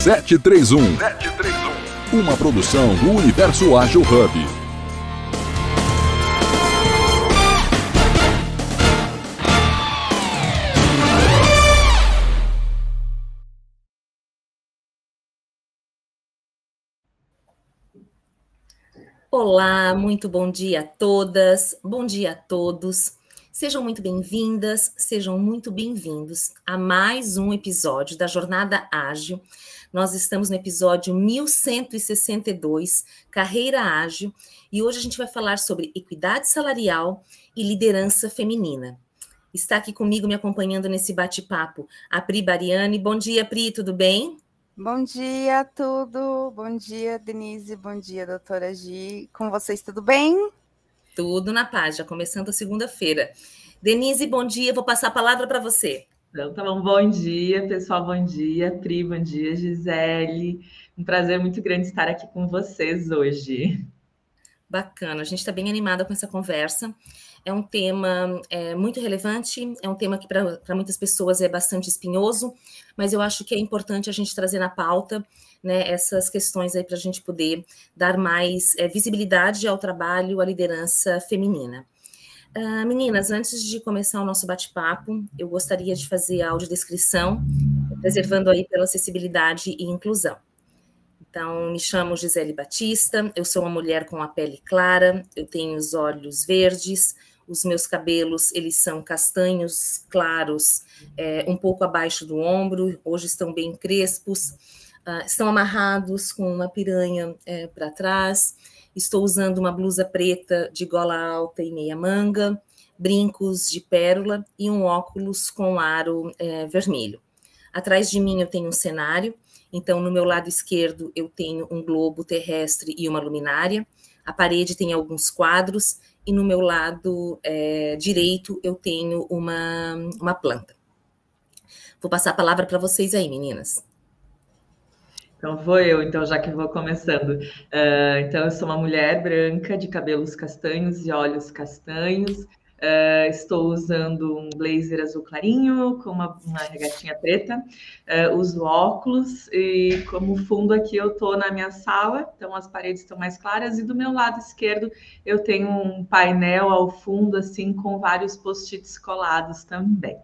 731. Uma produção do Universo Ágil Hub. Olá, muito bom dia a todas, bom dia a todos. Sejam muito bem-vindas, sejam muito bem-vindos a mais um episódio da Jornada Ágil. Nós estamos no episódio 1162, Carreira Ágil, e hoje a gente vai falar sobre equidade salarial e liderança feminina. Está aqui comigo, me acompanhando nesse bate-papo, a Pri Bariani. Bom dia, Pri, tudo bem? Bom dia, tudo. Bom dia, Denise. Bom dia, doutora Gi. Com vocês, tudo bem? Tudo na paz, já começando a segunda-feira. Denise, bom dia. Vou passar a palavra para você. Então, tá bom. Bom dia, pessoal. Bom dia, Pri. Bom dia, Gisele. Um prazer muito grande estar aqui com vocês hoje. Bacana. A gente está bem animada com essa conversa. É um tema muito relevante, é um tema que para muitas pessoas é bastante espinhoso, mas eu acho que é importante a gente trazer na pauta, né, essas questões aí para a gente poder dar mais visibilidade ao trabalho, à liderança feminina. Meninas, antes de começar o nosso bate-papo, eu gostaria de fazer a audiodescrição, preservando aí pela acessibilidade e inclusão. Então, me chamo Gisele Batista, eu sou uma mulher com a pele clara, eu tenho os olhos verdes, os meus cabelos, eles são castanhos claros, um pouco abaixo do ombro, hoje estão bem crespos, estão amarrados com uma piranha para trás, estou usando uma blusa preta de gola alta e meia manga, brincos de pérola e um óculos com aro vermelho. Atrás de mim eu tenho um cenário, então no meu lado esquerdo eu tenho um globo terrestre e uma luminária, a parede tem alguns quadros, e no meu lado direito eu tenho uma planta. Vou passar a palavra para vocês aí, meninas. Então vou eu, então, já que eu vou começando. Então eu sou uma mulher branca, de cabelos castanhos e olhos castanhos. Estou usando um blazer azul clarinho, com uma regatinha preta. Uso óculos e como fundo aqui eu estou na minha sala, então as paredes estão mais claras. E do meu lado esquerdo eu tenho um painel ao fundo, assim, com vários post-its colados também.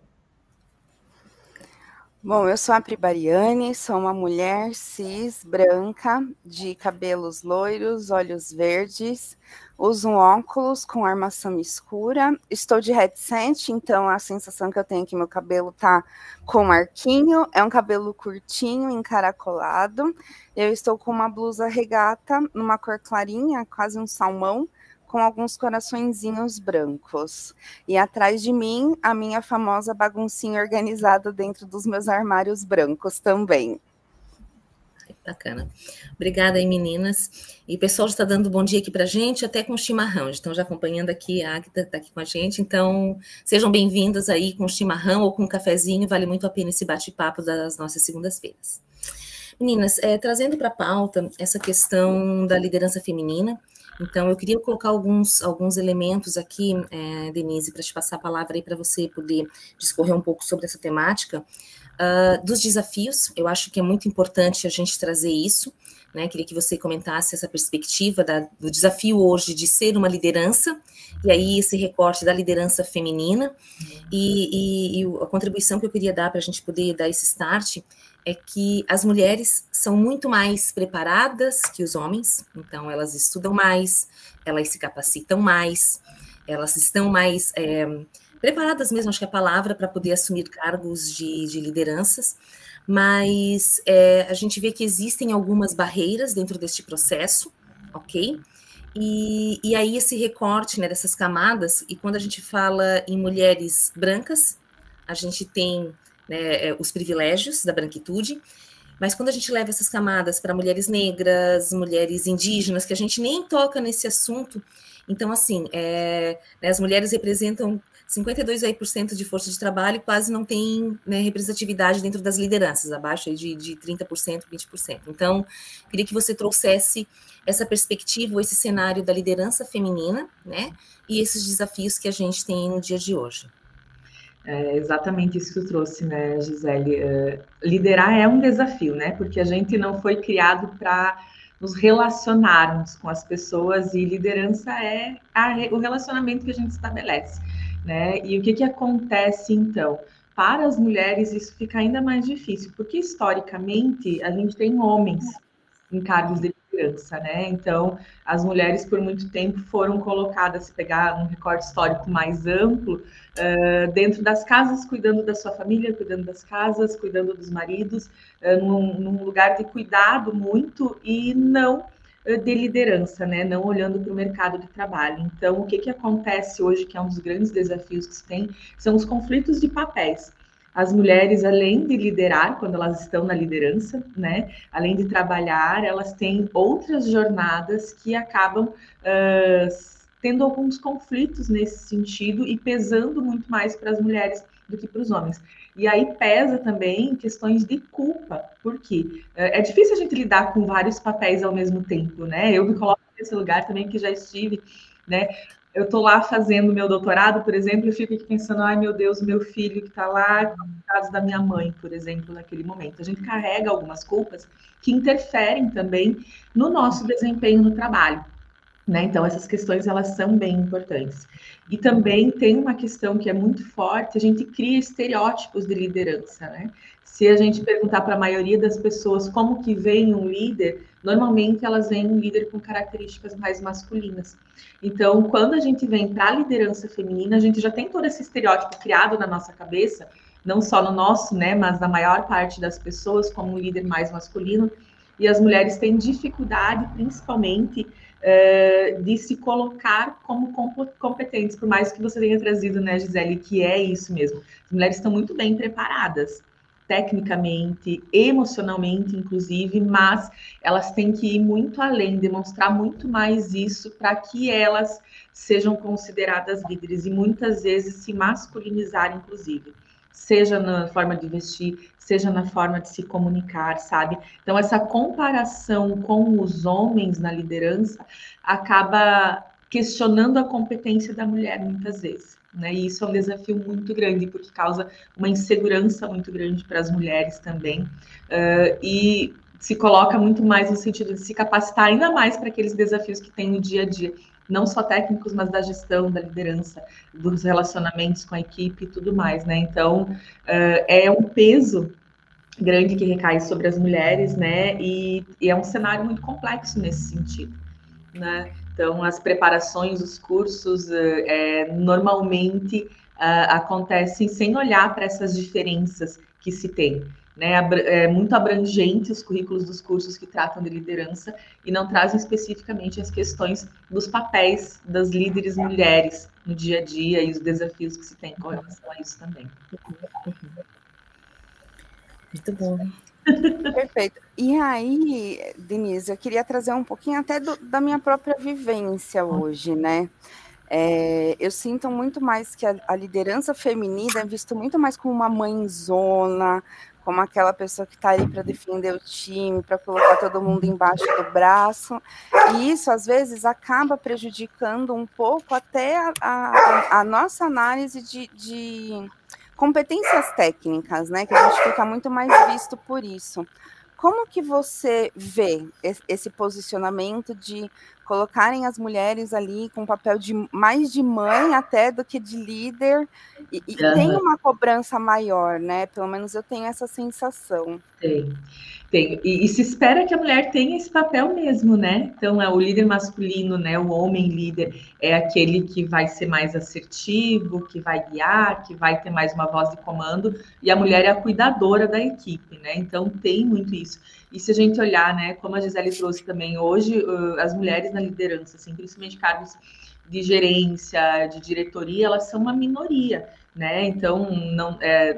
Bom, eu sou a Pri Bariani, sou uma mulher cis, branca, de cabelos loiros, olhos verdes, uso um óculos com armação escura, estou de headset, então a sensação que eu tenho é que meu cabelo tá com arquinho, é um cabelo curtinho, encaracolado, eu estou com uma blusa regata, numa cor clarinha, quase um salmão, com alguns coraçõezinhos brancos. E atrás de mim, a minha famosa baguncinha organizada dentro dos meus armários brancos também. Bacana. Obrigada aí, meninas. E o pessoal já está dando bom dia aqui para a gente, até com chimarrão. Estão já acompanhando aqui, a Agda está aqui com a gente. Então, sejam bem-vindas aí com chimarrão ou com um cafezinho. Vale muito a pena esse bate-papo das nossas segundas-feiras. Meninas, trazendo para a pauta essa questão da liderança feminina, então eu queria colocar alguns elementos aqui, Denise, para te passar a palavra aí para você poder discorrer um pouco sobre essa temática, dos desafios. Eu acho que é muito importante a gente trazer isso, né? Queria que você comentasse essa perspectiva do desafio hoje de ser uma liderança, e aí esse recorte da liderança feminina, e a contribuição que eu queria dar para a gente poder dar esse start é que as mulheres são muito mais preparadas que os homens, então elas estudam mais, elas se capacitam mais, elas estão mais preparadas mesmo, acho que é a palavra, para poder assumir cargos de lideranças, mas a gente vê que existem algumas barreiras dentro deste processo, ok? E aí esse recorte, né, dessas camadas, e quando a gente fala em mulheres brancas, a gente tem, né, os privilégios da branquitude, mas quando a gente leva essas camadas para mulheres negras, mulheres indígenas, que a gente nem toca nesse assunto, então, assim, né, as mulheres representam 52% de força de trabalho e quase não tem, né, representatividade dentro das lideranças, abaixo de 30%, 20%. Então, queria que você trouxesse essa perspectiva, esse cenário da liderança feminina, né, e esses desafios que a gente tem no dia de hoje. É exatamente isso que tu trouxe, né, Gisele? Liderar é um desafio, né? Porque a gente não foi criado para nos relacionarmos com as pessoas e liderança é o relacionamento que a gente estabelece, né? E o que que acontece então? Para as mulheres isso fica ainda mais difícil, porque historicamente a gente tem homens em cargos de liderança, né? Então, as mulheres por muito tempo foram colocadas, se pegar um recorte histórico mais amplo, dentro das casas, cuidando da sua família, cuidando das casas, cuidando dos maridos, num lugar de cuidado muito e não de liderança, né? Não olhando para o mercado de trabalho. Então, o que que acontece hoje, que é um dos grandes desafios que se tem, são os conflitos de papéis. As mulheres, além de liderar, quando elas estão na liderança, né? Além de trabalhar, elas têm outras jornadas que acabam tendo alguns conflitos nesse sentido e pesando muito mais para as mulheres do que para os homens. E aí pesa também questões de culpa, porque é difícil a gente lidar com vários papéis ao mesmo tempo, né? Eu me coloco nesse lugar também que já estive, né? Eu estou lá fazendo meu doutorado, por exemplo, e fico aqui pensando, ai meu Deus, meu filho que está lá, no caso da minha mãe, por exemplo, naquele momento. A gente carrega algumas culpas que interferem também no nosso desempenho no trabalho. Né? Então, essas questões, elas são bem importantes. E também tem uma questão que é muito forte, a gente cria estereótipos de liderança, né? Se a gente perguntar para a maioria das pessoas como que vem um líder, normalmente elas veem um líder com características mais masculinas. Então, quando a gente vem para a liderança feminina, a gente já tem todo esse estereótipo criado na nossa cabeça, não só no nosso, né, mas na maior parte das pessoas, como um líder mais masculino, e as mulheres têm dificuldade, principalmente, de se colocar como competentes, por mais que você tenha trazido, né, Gisele, que é isso mesmo. As mulheres estão muito bem preparadas, tecnicamente, emocionalmente, inclusive, mas elas têm que ir muito além, demonstrar muito mais isso para que elas sejam consideradas líderes e muitas vezes se masculinizar, inclusive. Seja na forma de vestir, seja na forma de se comunicar, sabe? Então, essa comparação com os homens na liderança acaba questionando a competência da mulher muitas vezes, né? E isso é um desafio muito grande, porque causa uma insegurança muito grande para as mulheres também, e se coloca muito mais no sentido de se capacitar ainda mais para aqueles desafios que tem no dia a dia, não só técnicos, mas da gestão, da liderança, dos relacionamentos com a equipe e tudo mais, né? Então, é um peso grande que recai sobre as mulheres, né? E é um cenário muito complexo nesse sentido, né? Então, as preparações, os cursos, normalmente acontecem sem olhar para essas diferenças que se tem. Né? É muito abrangente os currículos dos cursos que tratam de liderança e não trazem especificamente as questões dos papéis das líderes mulheres no dia a dia e os desafios que se tem com relação a isso também. Muito bom. Perfeito. E aí, Denise, eu queria trazer um pouquinho até da minha própria vivência hoje, né? Eu sinto muito mais que a liderança feminina é vista muito mais como uma mãezona, como aquela pessoa que está ali para defender o time, para colocar todo mundo embaixo do braço. E isso, às vezes, acaba prejudicando um pouco até a nossa análise de competências técnicas, né? Que a gente fica muito mais visto por isso. Como que você vê esse posicionamento de colocarem as mulheres ali com papel mais de mãe até do que de líder? E tem uma cobrança maior, né? Pelo menos eu tenho essa sensação. Tem. E se espera que a mulher tenha esse papel mesmo, né? Então, o líder masculino, né? O homem líder é aquele que vai ser mais assertivo, que vai guiar, que vai ter mais uma voz de comando, e a mulher é a cuidadora da equipe, né? Então, tem muito isso. E se a gente olhar, né? Como a Gisele trouxe também, hoje, as mulheres na liderança, assim, principalmente cargos de gerência, de diretoria, elas são uma minoria, né? Então, não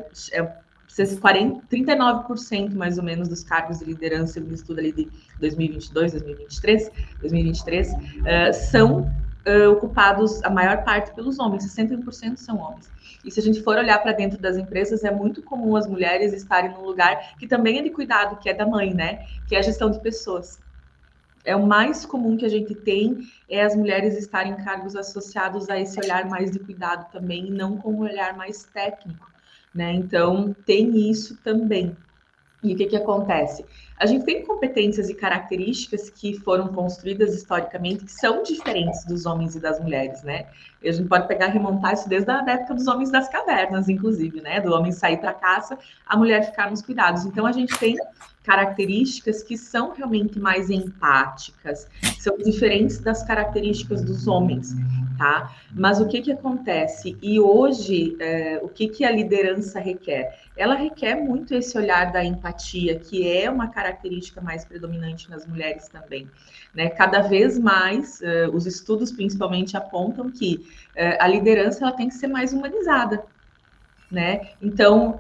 39% mais ou menos dos cargos de liderança no estudo ali de 2022, 2023, são ocupados, a maior parte, pelos homens, 61% são homens. E se a gente for olhar para dentro das empresas, é muito comum as mulheres estarem num lugar que também é de cuidado, que é da mãe, né? Que é a gestão de pessoas. É o mais comum que a gente tem, é as mulheres estarem em cargos associados a esse olhar mais de cuidado também, e não com um olhar mais técnico, né? Então, tem isso também. E o que acontece? A gente tem competências e características que foram construídas historicamente que são diferentes dos homens e das mulheres, né? E a gente pode pegar e remontar isso desde a época dos homens das cavernas, inclusive, né? Do homem sair para a caça, a mulher ficar nos cuidados. Então, a gente tem características que são realmente mais empáticas, são diferentes das características dos homens, tá? Mas o que acontece? E hoje, o que a liderança requer? Ela requer muito esse olhar da empatia, que é uma característica mais predominante nas mulheres também, né? Cada vez mais, os estudos principalmente apontam que a liderança ela tem que ser mais humanizada, né? Então,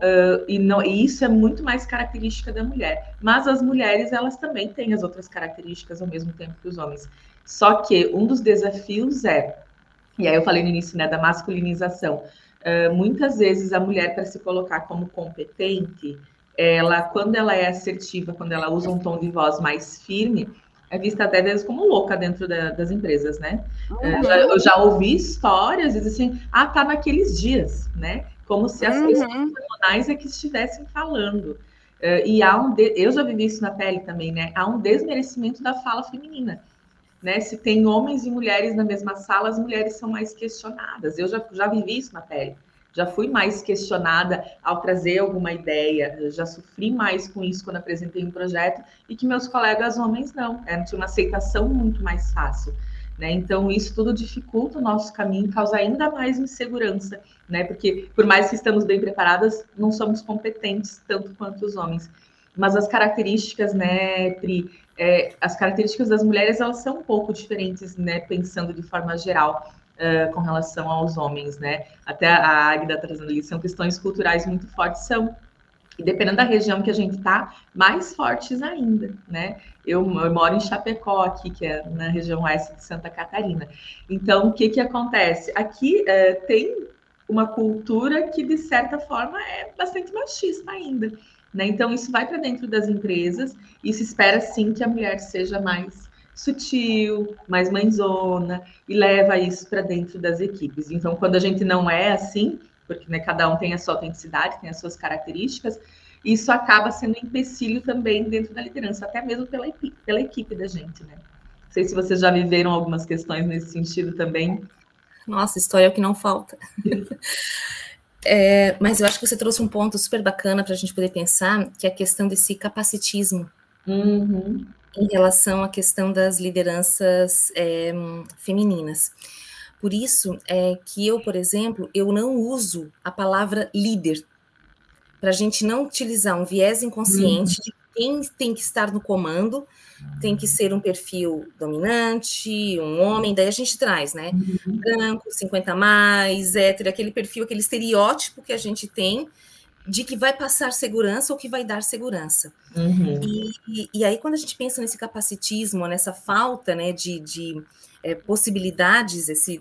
e isso é muito mais característica da mulher. Mas as mulheres, elas também têm as outras características ao mesmo tempo que os homens. Só que um dos desafios e aí eu falei no início, né, da masculinização. Muitas vezes a mulher, para se colocar como competente, quando ela é assertiva, quando ela usa um tom de voz mais firme, é vista até vezes como louca dentro das empresas, né? Eu já ouvi histórias, assim, tá naqueles dias, né? Como se as questões hormonais é que estivessem falando. E eu já vivi isso na pele também, né? Há um desmerecimento da fala feminina. Né? Se tem homens e mulheres na mesma sala, as mulheres são mais questionadas. Eu já vivi isso na pele. Já fui mais questionada ao trazer alguma ideia. Eu já sofri mais com isso quando apresentei um projeto e que meus colegas homens não. Tinha uma aceitação muito mais fácil. Né? Então, isso tudo dificulta o nosso caminho, causa ainda mais insegurança. Né? Porque, por mais que estamos bem preparadas, não somos competentes tanto quanto os homens. Mas as características, né, Pri, as características das mulheres, elas são um pouco diferentes, né, pensando de forma geral, com relação aos homens, né? Até a Águida está trazendo ali, são questões culturais muito fortes, e dependendo da região que a gente está, mais fortes ainda, né? Eu moro em Chapecó, aqui, que é na região oeste de Santa Catarina. Então, o que acontece? Aqui tem uma cultura que, de certa forma, é bastante machista ainda, né? Então, isso vai para dentro das empresas e se espera, sim, que a mulher seja mais sutil, mais mãezona, e leva isso para dentro das equipes. Então, quando a gente não é assim, porque, né, cada um tem a sua autenticidade, tem as suas características, isso acaba sendo um empecilho também dentro da liderança, até mesmo pela equipe da gente, né? Não sei se vocês já viveram algumas questões nesse sentido também. Nossa, história é o que não falta. Mas eu acho que você trouxe um ponto super bacana para a gente poder pensar, que é a questão desse capacitismo em relação à questão das lideranças femininas. Por isso que eu, por exemplo, eu não uso a palavra líder, para a gente não utilizar um viés inconsciente de quem tem que estar no comando, tem que ser um perfil dominante, um homem, daí a gente traz, né? Branco, 50 mais, hétero, aquele perfil, aquele estereótipo que a gente tem de que vai passar segurança ou que vai dar segurança. E aí, quando a gente pensa nesse capacitismo, nessa falta, né, de possibilidades, esse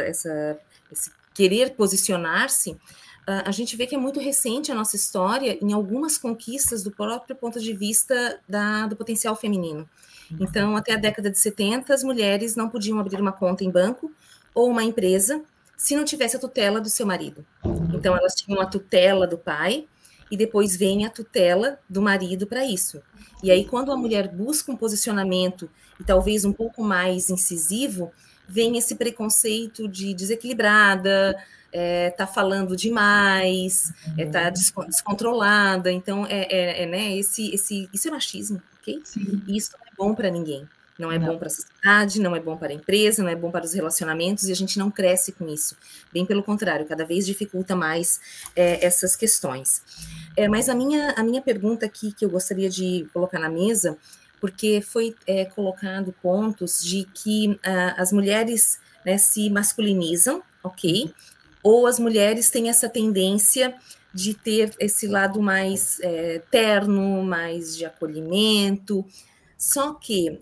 querer posicionar-se, a gente vê que é muito recente a nossa história em algumas conquistas do próprio ponto de vista do potencial feminino. Então, até a década de 70, as mulheres não podiam abrir uma conta em banco ou uma empresa se não tivesse a tutela do seu marido. Então, elas tinham a tutela do pai e depois vem a tutela do marido para isso. E aí, quando a mulher busca um posicionamento e talvez um pouco mais incisivo, vem esse preconceito de desequilibrada, tá falando demais, tá descontrolada. Então, né, isso é machismo, ok? Sim. E isso não é bom para ninguém. Não é bom para a sociedade, não é bom para a empresa, não é bom para os relacionamentos, e a gente não cresce com isso. Bem pelo contrário, cada vez dificulta mais essas questões. Mas a minha pergunta aqui, que eu gostaria de colocar na mesa, porque foi colocado pontos de que as mulheres, né, se masculinizam, ok? Ou as mulheres têm essa tendência de ter esse lado mais terno, mais de acolhimento. Só que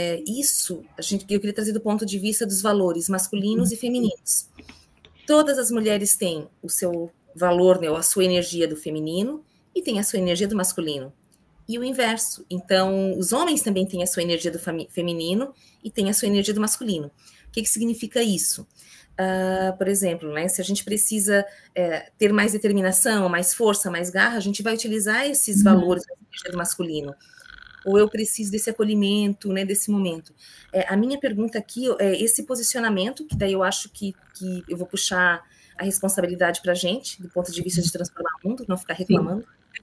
eu queria trazer do ponto de vista dos valores masculinos e femininos. Todas as mulheres têm o seu valor, né, a sua energia do feminino, e tem a sua energia do masculino. e o inverso. Então, os homens também têm a sua energia do feminino e têm a sua energia do masculino. O que significa isso? Por exemplo, né, se a gente precisa ter mais determinação, mais força, mais garra, a gente vai utilizar esses valores da energia do masculino. Ou eu preciso desse acolhimento, né, desse momento. A minha pergunta aqui é esse posicionamento, que daí eu acho que eu vou puxar a responsabilidade para a gente, do ponto de vista de transformar o mundo, não ficar reclamando.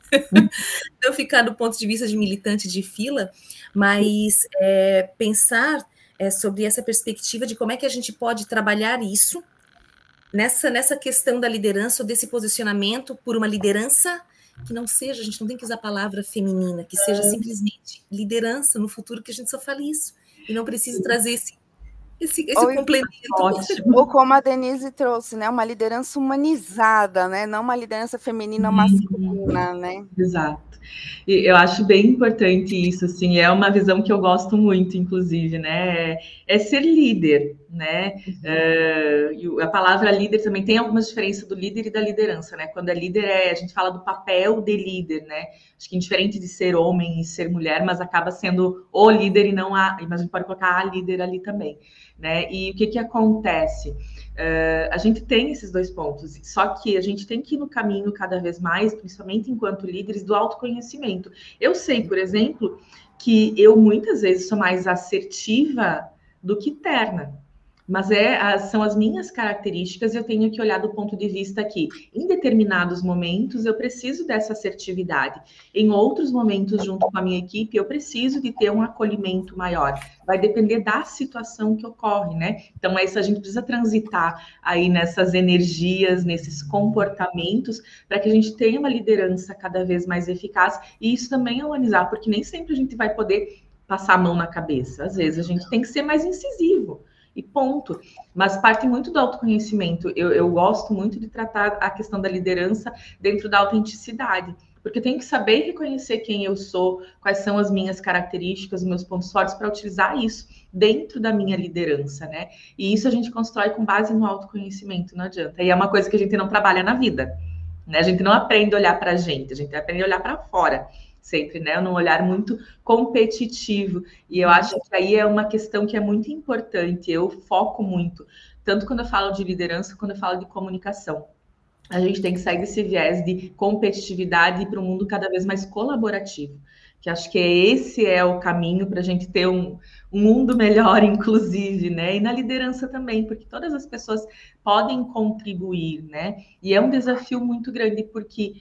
Não ficar do ponto de vista de militante de fila, mas pensar sobre essa perspectiva de como é que a gente pode trabalhar isso nessa questão da liderança ou desse posicionamento por uma liderança que não seja, a gente não tem que usar a palavra feminina, que seja simplesmente liderança no futuro, que a gente só fale isso, e não precise trazer esse complemento. Ou como a Denise trouxe, né? Uma liderança humanizada, né? Não uma liderança feminina ou masculina, né? Exato. E eu acho bem importante isso, assim, é uma visão que eu gosto muito, inclusive, né? É ser líder, né? A palavra líder também tem algumas diferenças do líder e da liderança, né? Quando é líder, a gente fala do papel de líder, né? Acho que indiferente de ser homem e ser mulher, mas acaba sendo o líder e não mas a gente pode colocar a líder ali também, né? E o que acontece? A gente tem esses dois pontos, só que a gente tem que ir no caminho cada vez mais, principalmente enquanto líderes, do autoconhecimento. Eu sei, por exemplo, que eu muitas vezes sou mais assertiva do que terna, mas são as minhas características, eu tenho que olhar do ponto de vista que, em determinados momentos, eu preciso dessa assertividade. Em outros momentos, junto com a minha equipe, eu preciso de ter um acolhimento maior. Vai depender da situação que ocorre, né? Então, a gente precisa transitar aí nessas energias, nesses comportamentos, para que a gente tenha uma liderança cada vez mais eficaz. E isso também é humanizar, porque nem sempre a gente vai poder passar a mão na cabeça. Às vezes, a gente tem que ser mais incisivo. E ponto. Mas parte muito do autoconhecimento. Eu gosto muito de tratar a questão da liderança dentro da autenticidade, porque eu tenho que saber reconhecer quem eu sou, quais são as minhas características, os meus pontos fortes, para utilizar isso dentro da minha liderança, né? E isso a gente constrói com base no autoconhecimento, não adianta. E é uma coisa que a gente não trabalha na vida, né? A gente não aprende a olhar para a gente aprende a olhar para fora. Sempre, né? Num olhar muito competitivo. E eu acho que aí é uma questão que é muito importante. Eu foco muito, tanto quando eu falo de liderança, quando eu falo de comunicação. A gente tem que sair desse viés de competitividade e ir para um mundo cada vez mais colaborativo. Que acho que esse é o caminho para a gente ter um mundo melhor, inclusive, né? E na liderança também, porque todas as pessoas podem contribuir, né? E é um desafio muito grande, porque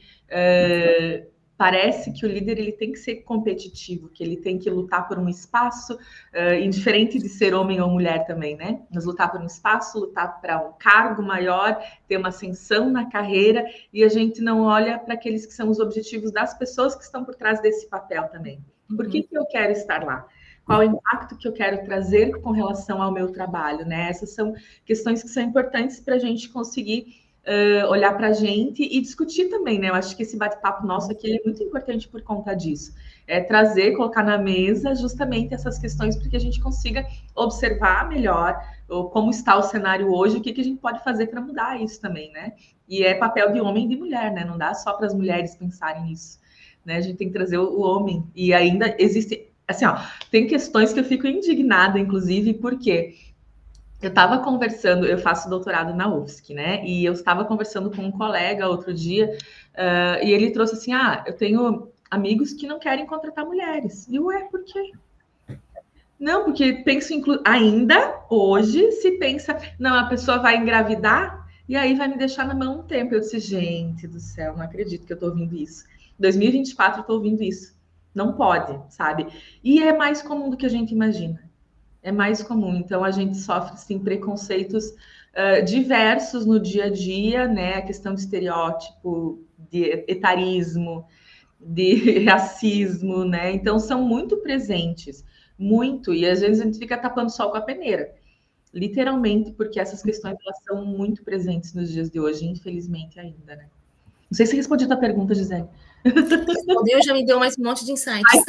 parece que o líder ele tem que ser competitivo, que ele tem que lutar por um espaço, indiferente de ser homem ou mulher também, né? Mas lutar por um espaço, lutar para um cargo maior, ter uma ascensão na carreira, e a gente não olha para aqueles que são os objetivos das pessoas que estão por trás desse papel também. Por que eu quero estar lá? Qual o impacto que eu quero trazer com relação ao meu trabalho, né? Essas são questões que são importantes para a gente conseguir olhar para a gente e discutir também, né? Eu acho que esse bate-papo nosso aqui é muito importante por conta disso. Trazer, colocar na mesa justamente essas questões para que a gente consiga observar melhor como está o cenário hoje, o que a gente pode fazer para mudar isso também, né? E é papel de homem e de mulher, né? Não dá só para as mulheres pensarem nisso, né? A gente tem que trazer o homem. E ainda existe, assim, tem questões que eu fico indignada, inclusive, porque eu estava conversando, eu faço doutorado na UFSC, né? E eu estava conversando com um colega outro dia, e ele trouxe assim: eu tenho amigos que não querem contratar mulheres. E por quê? Não, porque penso ainda hoje se pensa, não, a pessoa vai engravidar e aí vai me deixar na mão um tempo. Eu disse, gente do céu, não acredito que eu estou ouvindo isso. 2024 eu estou ouvindo isso. Não pode, sabe? E é mais comum do que a gente imagina. É mais comum, então a gente sofre sim, preconceitos diversos no dia a dia, né? A questão de estereótipo, de etarismo, de racismo, né? Então são muito presentes, muito, e às vezes a gente fica tapando o sol com a peneira, literalmente, porque essas questões elas são muito presentes nos dias de hoje, infelizmente ainda, né? Não sei se respondi a tua pergunta, Gisele. Respondeu, já me deu mais um monte de insights.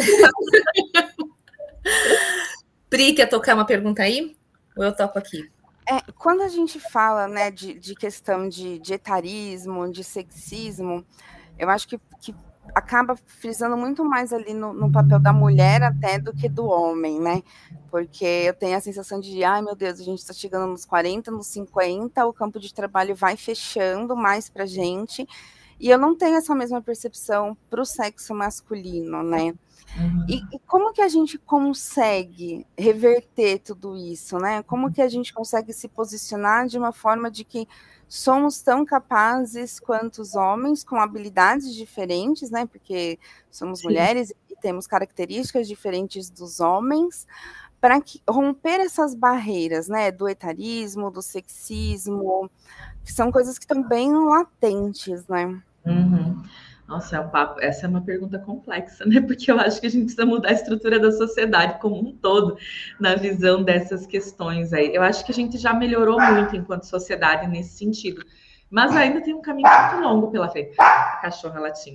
Pri, quer tocar uma pergunta aí? Ou eu toco aqui? Quando a gente fala, né, de questão de etarismo, de sexismo, eu acho que acaba frisando muito mais ali no papel da mulher até do que do homem, né? Porque eu tenho a sensação de, ai meu Deus, a gente está chegando nos 40, nos 50, o campo de trabalho vai fechando mais pra gente, e eu não tenho essa mesma percepção para o sexo masculino, né? E como que a gente consegue reverter tudo isso, né? Como que a gente consegue se posicionar de uma forma de que somos tão capazes quanto os homens, com habilidades diferentes, né? Porque somos mulheres e temos características diferentes dos homens, para romper essas barreiras, né? Do etarismo, do sexismo, que são coisas que estão bem latentes, né? Nossa, essa é uma pergunta complexa, né? Porque eu acho que a gente precisa mudar a estrutura da sociedade como um todo na visão dessas questões aí. Eu acho que a gente já melhorou muito enquanto sociedade nesse sentido, mas ainda tem um caminho muito longo pela frente. A cachorra latindo.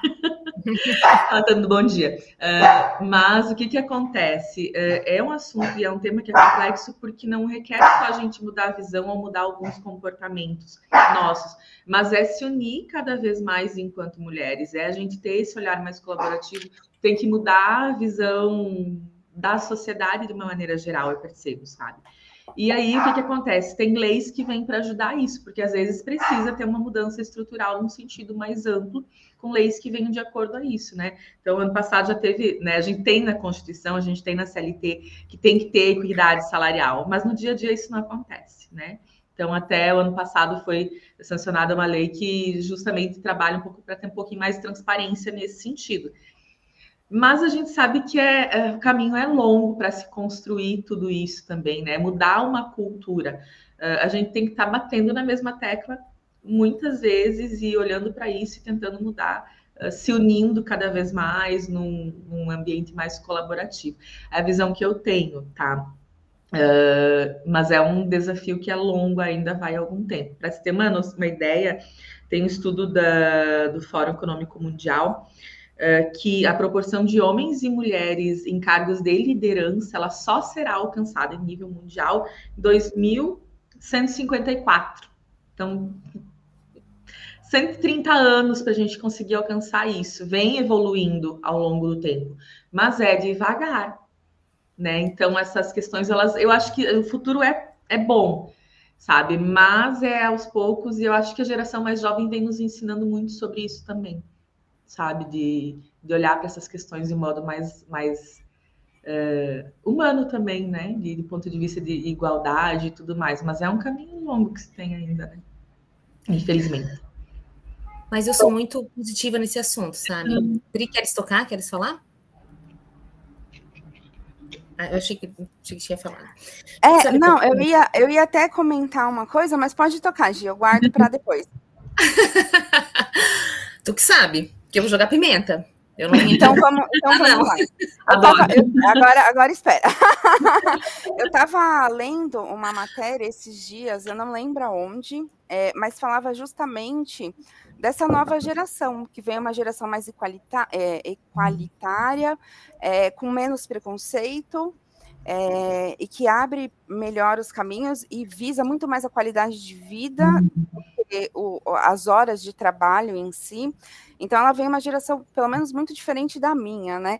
Ela tá dando bom dia. Mas o que acontece? É um assunto e é um tema que é complexo porque não requer só a gente mudar a visão ou mudar alguns comportamentos nossos, mas é se unir cada vez mais enquanto mulheres, é a gente ter esse olhar mais colaborativo, tem que mudar a visão da sociedade de uma maneira geral, eu percebo, sabe? E aí, o que acontece? Tem leis que vêm para ajudar isso, porque às vezes precisa ter uma mudança estrutural num sentido mais amplo, com leis que venham de acordo a isso, né? Então, ano passado já teve, né? A gente tem na Constituição, a gente tem na CLT, que tem que ter equidade salarial, mas no dia a dia isso não acontece, né? Então, até o ano passado foi sancionada uma lei que justamente trabalha um pouco para ter um pouquinho mais de transparência nesse sentido. Mas a gente sabe que o caminho é longo para se construir tudo isso também, né? Mudar uma cultura. A gente tem que estar batendo na mesma tecla muitas vezes e olhando para isso e tentando mudar, se unindo cada vez mais num ambiente mais colaborativo. É a visão que eu tenho, tá? Mas é um desafio que é longo, ainda vai algum tempo. Para se ter uma ideia, tem um estudo do Fórum Econômico Mundial que a proporção de homens e mulheres em cargos de liderança ela só será alcançada em nível mundial em 2154. Então, 130 anos para a gente conseguir alcançar isso. Vem evoluindo ao longo do tempo, mas é devagar, né? Então, essas questões, eu acho que o futuro é bom, sabe? Mas é aos poucos, e eu acho que a geração mais jovem vem nos ensinando muito sobre isso também, sabe? De olhar para essas questões de modo mais humano também, né? De ponto de vista de igualdade e tudo mais. Mas é um caminho longo que se tem ainda, né? Infelizmente. Mas eu sou muito positiva nesse assunto, sabe? Pri, queres tocar? Queres falar? Eu achei que tinha falado. Não, eu ia até comentar uma coisa, mas pode tocar, Gi, eu guardo para depois. Tu que sabe, que eu vou jogar pimenta. Eu não então vamos lá. Agora espera. Eu estava lendo uma matéria esses dias, eu não lembro aonde, mas falava justamente dessa nova geração, que vem uma geração mais igualitária, com menos preconceito, e que abre melhor os caminhos e visa muito mais a qualidade de vida do que as horas de trabalho em si. Então, ela vem uma geração, pelo menos, muito diferente da minha, né?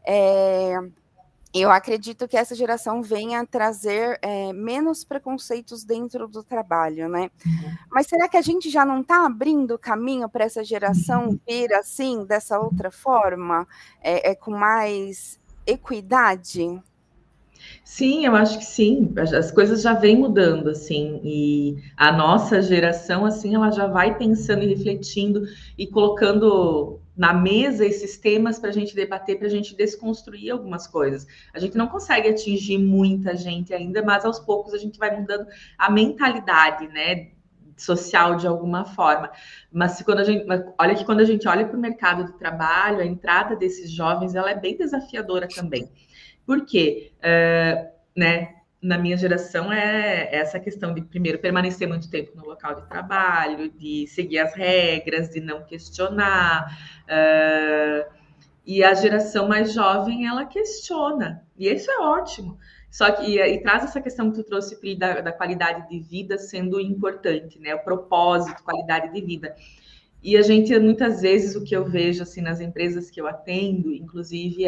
Eu acredito que essa geração venha trazer menos preconceitos dentro do trabalho, né? Mas será que a gente já não está abrindo caminho para essa geração vir, assim, dessa outra forma, com mais equidade? Sim, eu acho que sim. As coisas já vêm mudando, assim, e a nossa geração, assim, ela já vai pensando e refletindo e colocando na mesa esses temas para a gente debater, para a gente desconstruir algumas coisas. A gente não consegue atingir muita gente ainda, mas aos poucos a gente vai mudando a mentalidade, né, social de alguma forma. Mas quando a gente olha para o mercado de trabalho, a entrada desses jovens, ela é bem desafiadora também. Por quê? Né, na minha geração essa questão de, primeiro, permanecer muito tempo no local de trabalho, de seguir as regras, de não questionar. E a geração mais jovem, ela questiona. E isso é ótimo. Só que e traz essa questão que tu trouxe, Pri, da qualidade de vida sendo importante, né? O propósito, qualidade de vida. E a gente, muitas vezes, o que eu vejo assim, nas empresas que eu atendo, inclusive,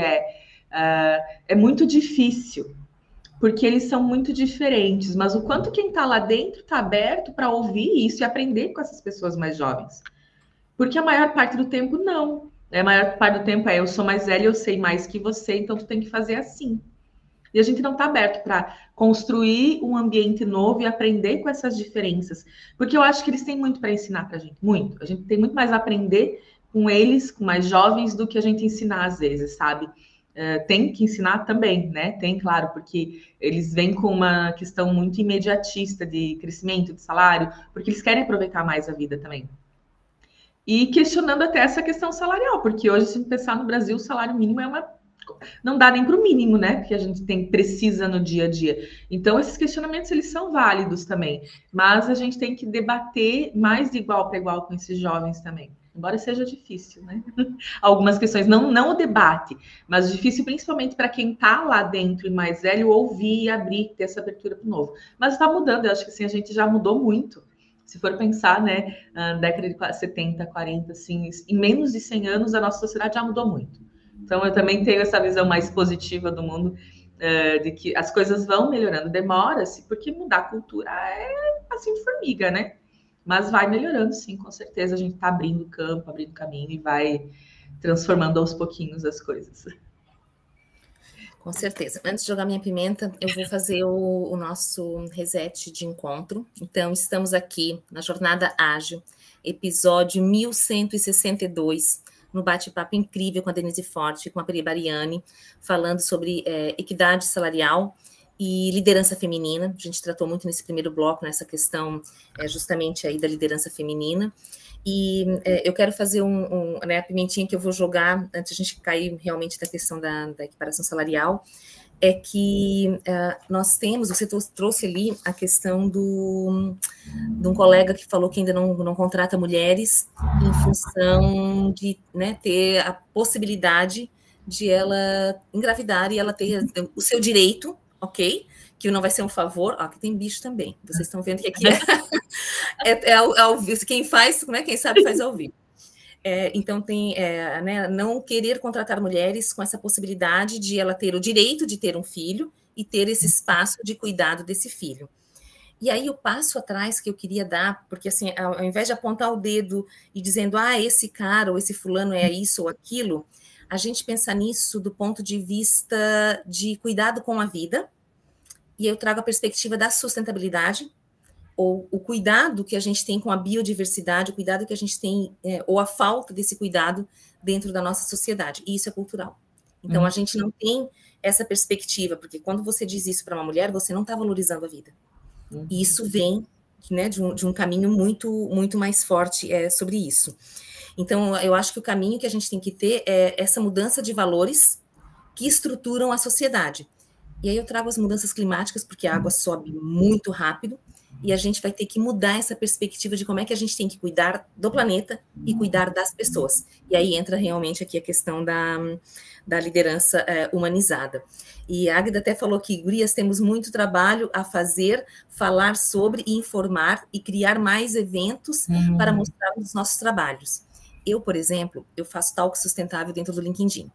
é muito difícil, porque eles são muito diferentes, mas o quanto quem está lá dentro está aberto para ouvir isso e aprender com essas pessoas mais jovens. Porque a maior parte do tempo, não. A maior parte do tempo eu sou mais velha, eu sei mais que você, então tu tem que fazer assim. E a gente não está aberto para construir um ambiente novo e aprender com essas diferenças. Porque eu acho que eles têm muito para ensinar para a gente, muito. A gente tem muito mais a aprender com eles, com mais jovens, do que a gente ensinar às vezes, sabe? Tem que ensinar também, né? Tem, claro, porque eles vêm com uma questão muito imediatista de crescimento, de salário, porque eles querem aproveitar mais a vida também. E questionando até essa questão salarial, porque hoje, se pensar no Brasil, o salário mínimo não dá nem para o mínimo, né? Porque a gente precisa no dia a dia. Então, esses questionamentos, eles são válidos também. Mas a gente tem que debater mais de igual para igual com esses jovens também. Embora seja difícil, né? Algumas questões, não o debate, mas difícil principalmente para quem está lá dentro e mais velho, ouvir e abrir, ter essa abertura para o novo. Mas está mudando, eu acho que assim, a gente já mudou muito. Se for pensar, né, na década de 70, 40, assim, em menos de 100 anos, a nossa sociedade já mudou muito. Então, eu também tenho essa visão mais positiva do mundo, de que as coisas vão melhorando. Demora-se, porque mudar a cultura é assim de formiga, né? Mas vai melhorando, sim, com certeza. A gente está abrindo campo, abrindo caminho e vai transformando aos pouquinhos as coisas. Com certeza. Antes de jogar minha pimenta, eu vou fazer o nosso reset de encontro. Então, estamos aqui na Jornada Ágil, episódio 1162, no bate-papo incrível com a Denise Forte, com a Pri Bariani, falando sobre equidade salarial e liderança feminina. A gente tratou muito nesse primeiro bloco, nessa questão justamente aí da liderança feminina. E eu quero fazer a pimentinha que eu vou jogar, antes de a gente cair realmente da questão da equiparação salarial, é que nós temos, você trouxe ali a questão de um colega que falou que ainda não contrata mulheres em função de, né, ter a possibilidade de ela engravidar e ela ter o seu direito, ok? Que não vai ser um favor. Aqui tem bicho também. Vocês estão vendo que aqui ao vivo. Quem faz, quem sabe faz ao vivo. Então, tem né, não querer contratar mulheres com essa possibilidade de ela ter o direito de ter um filho e ter esse espaço de cuidado desse filho. E aí, o passo atrás que eu queria dar, porque assim, ao invés de apontar o dedo e dizendo, esse cara ou esse fulano é isso ou aquilo, a gente pensa nisso do ponto de vista de cuidado com a vida. E eu trago a perspectiva da sustentabilidade, ou o cuidado que a gente tem com a biodiversidade, o cuidado que a gente tem, ou a falta desse cuidado dentro da nossa sociedade. E isso é cultural. Então, a gente não tem essa perspectiva, porque quando você diz isso para uma mulher, você não está valorizando a vida. E isso vem, né, de um caminho muito, muito mais forte sobre isso. Então, eu acho que o caminho que a gente tem que ter é essa mudança de valores que estruturam a sociedade. E aí eu trago as mudanças climáticas, porque a água sobe muito rápido, e a gente vai ter que mudar essa perspectiva de como é que a gente tem que cuidar do planeta e cuidar das pessoas. E aí entra realmente aqui a questão da liderança humanizada. E a Águida até falou que, gurias, temos muito trabalho a fazer, falar sobre, informar e criar mais eventos para mostrar os nossos trabalhos. Eu, por exemplo, eu faço talk sustentável dentro do LinkedIn.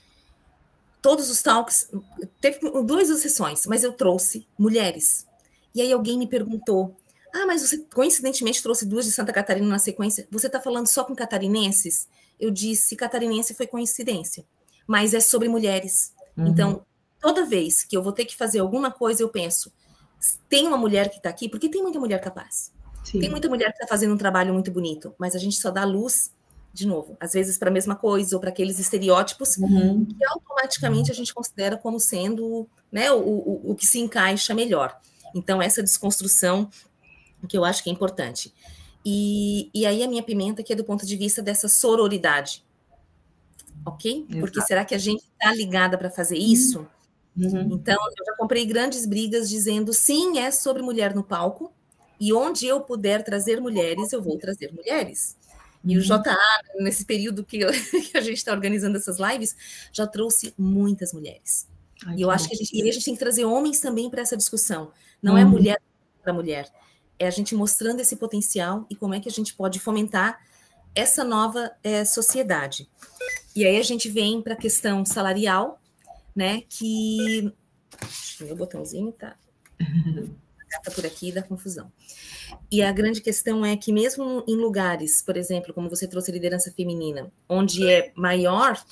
Todos os talks, teve 2 sessões, mas eu trouxe mulheres. E aí alguém me perguntou, mas você coincidentemente trouxe 2 de Santa Catarina na sequência, você está falando só com catarinenses? Eu disse, catarinense foi coincidência, mas é sobre mulheres. Então, toda vez que eu vou ter que fazer alguma coisa, eu penso, tem uma mulher que está aqui, porque tem muita mulher capaz. Sim. Tem muita mulher que está fazendo um trabalho muito bonito, mas a gente só dá luz, de novo, às vezes para a mesma coisa, ou para aqueles estereótipos, que automaticamente a gente considera como sendo, né, o que se encaixa melhor. Então, essa desconstrução que eu acho que é importante. E aí a minha pimenta, que é do ponto de vista dessa sororidade. Ok? Exato. Porque será que a gente está ligada para fazer isso? Então, eu já comprei grandes brigas dizendo, sim, é sobre mulher no palco, e onde eu puder trazer mulheres, eu vou trazer mulheres. E o JA, nesse período que a gente está organizando essas lives, já trouxe muitas mulheres. E eu acho que a gente tem que trazer homens também para essa discussão. Não é mulher para mulher. É a gente mostrando esse potencial e como é que a gente pode fomentar essa nova sociedade. E aí a gente vem para a questão salarial, né? Que meu botãozinho tá por aqui, dá confusão. E a grande questão é que mesmo em lugares, por exemplo, como você trouxe liderança feminina, onde é maior,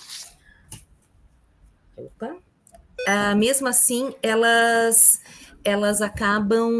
mesmo assim, elas acabam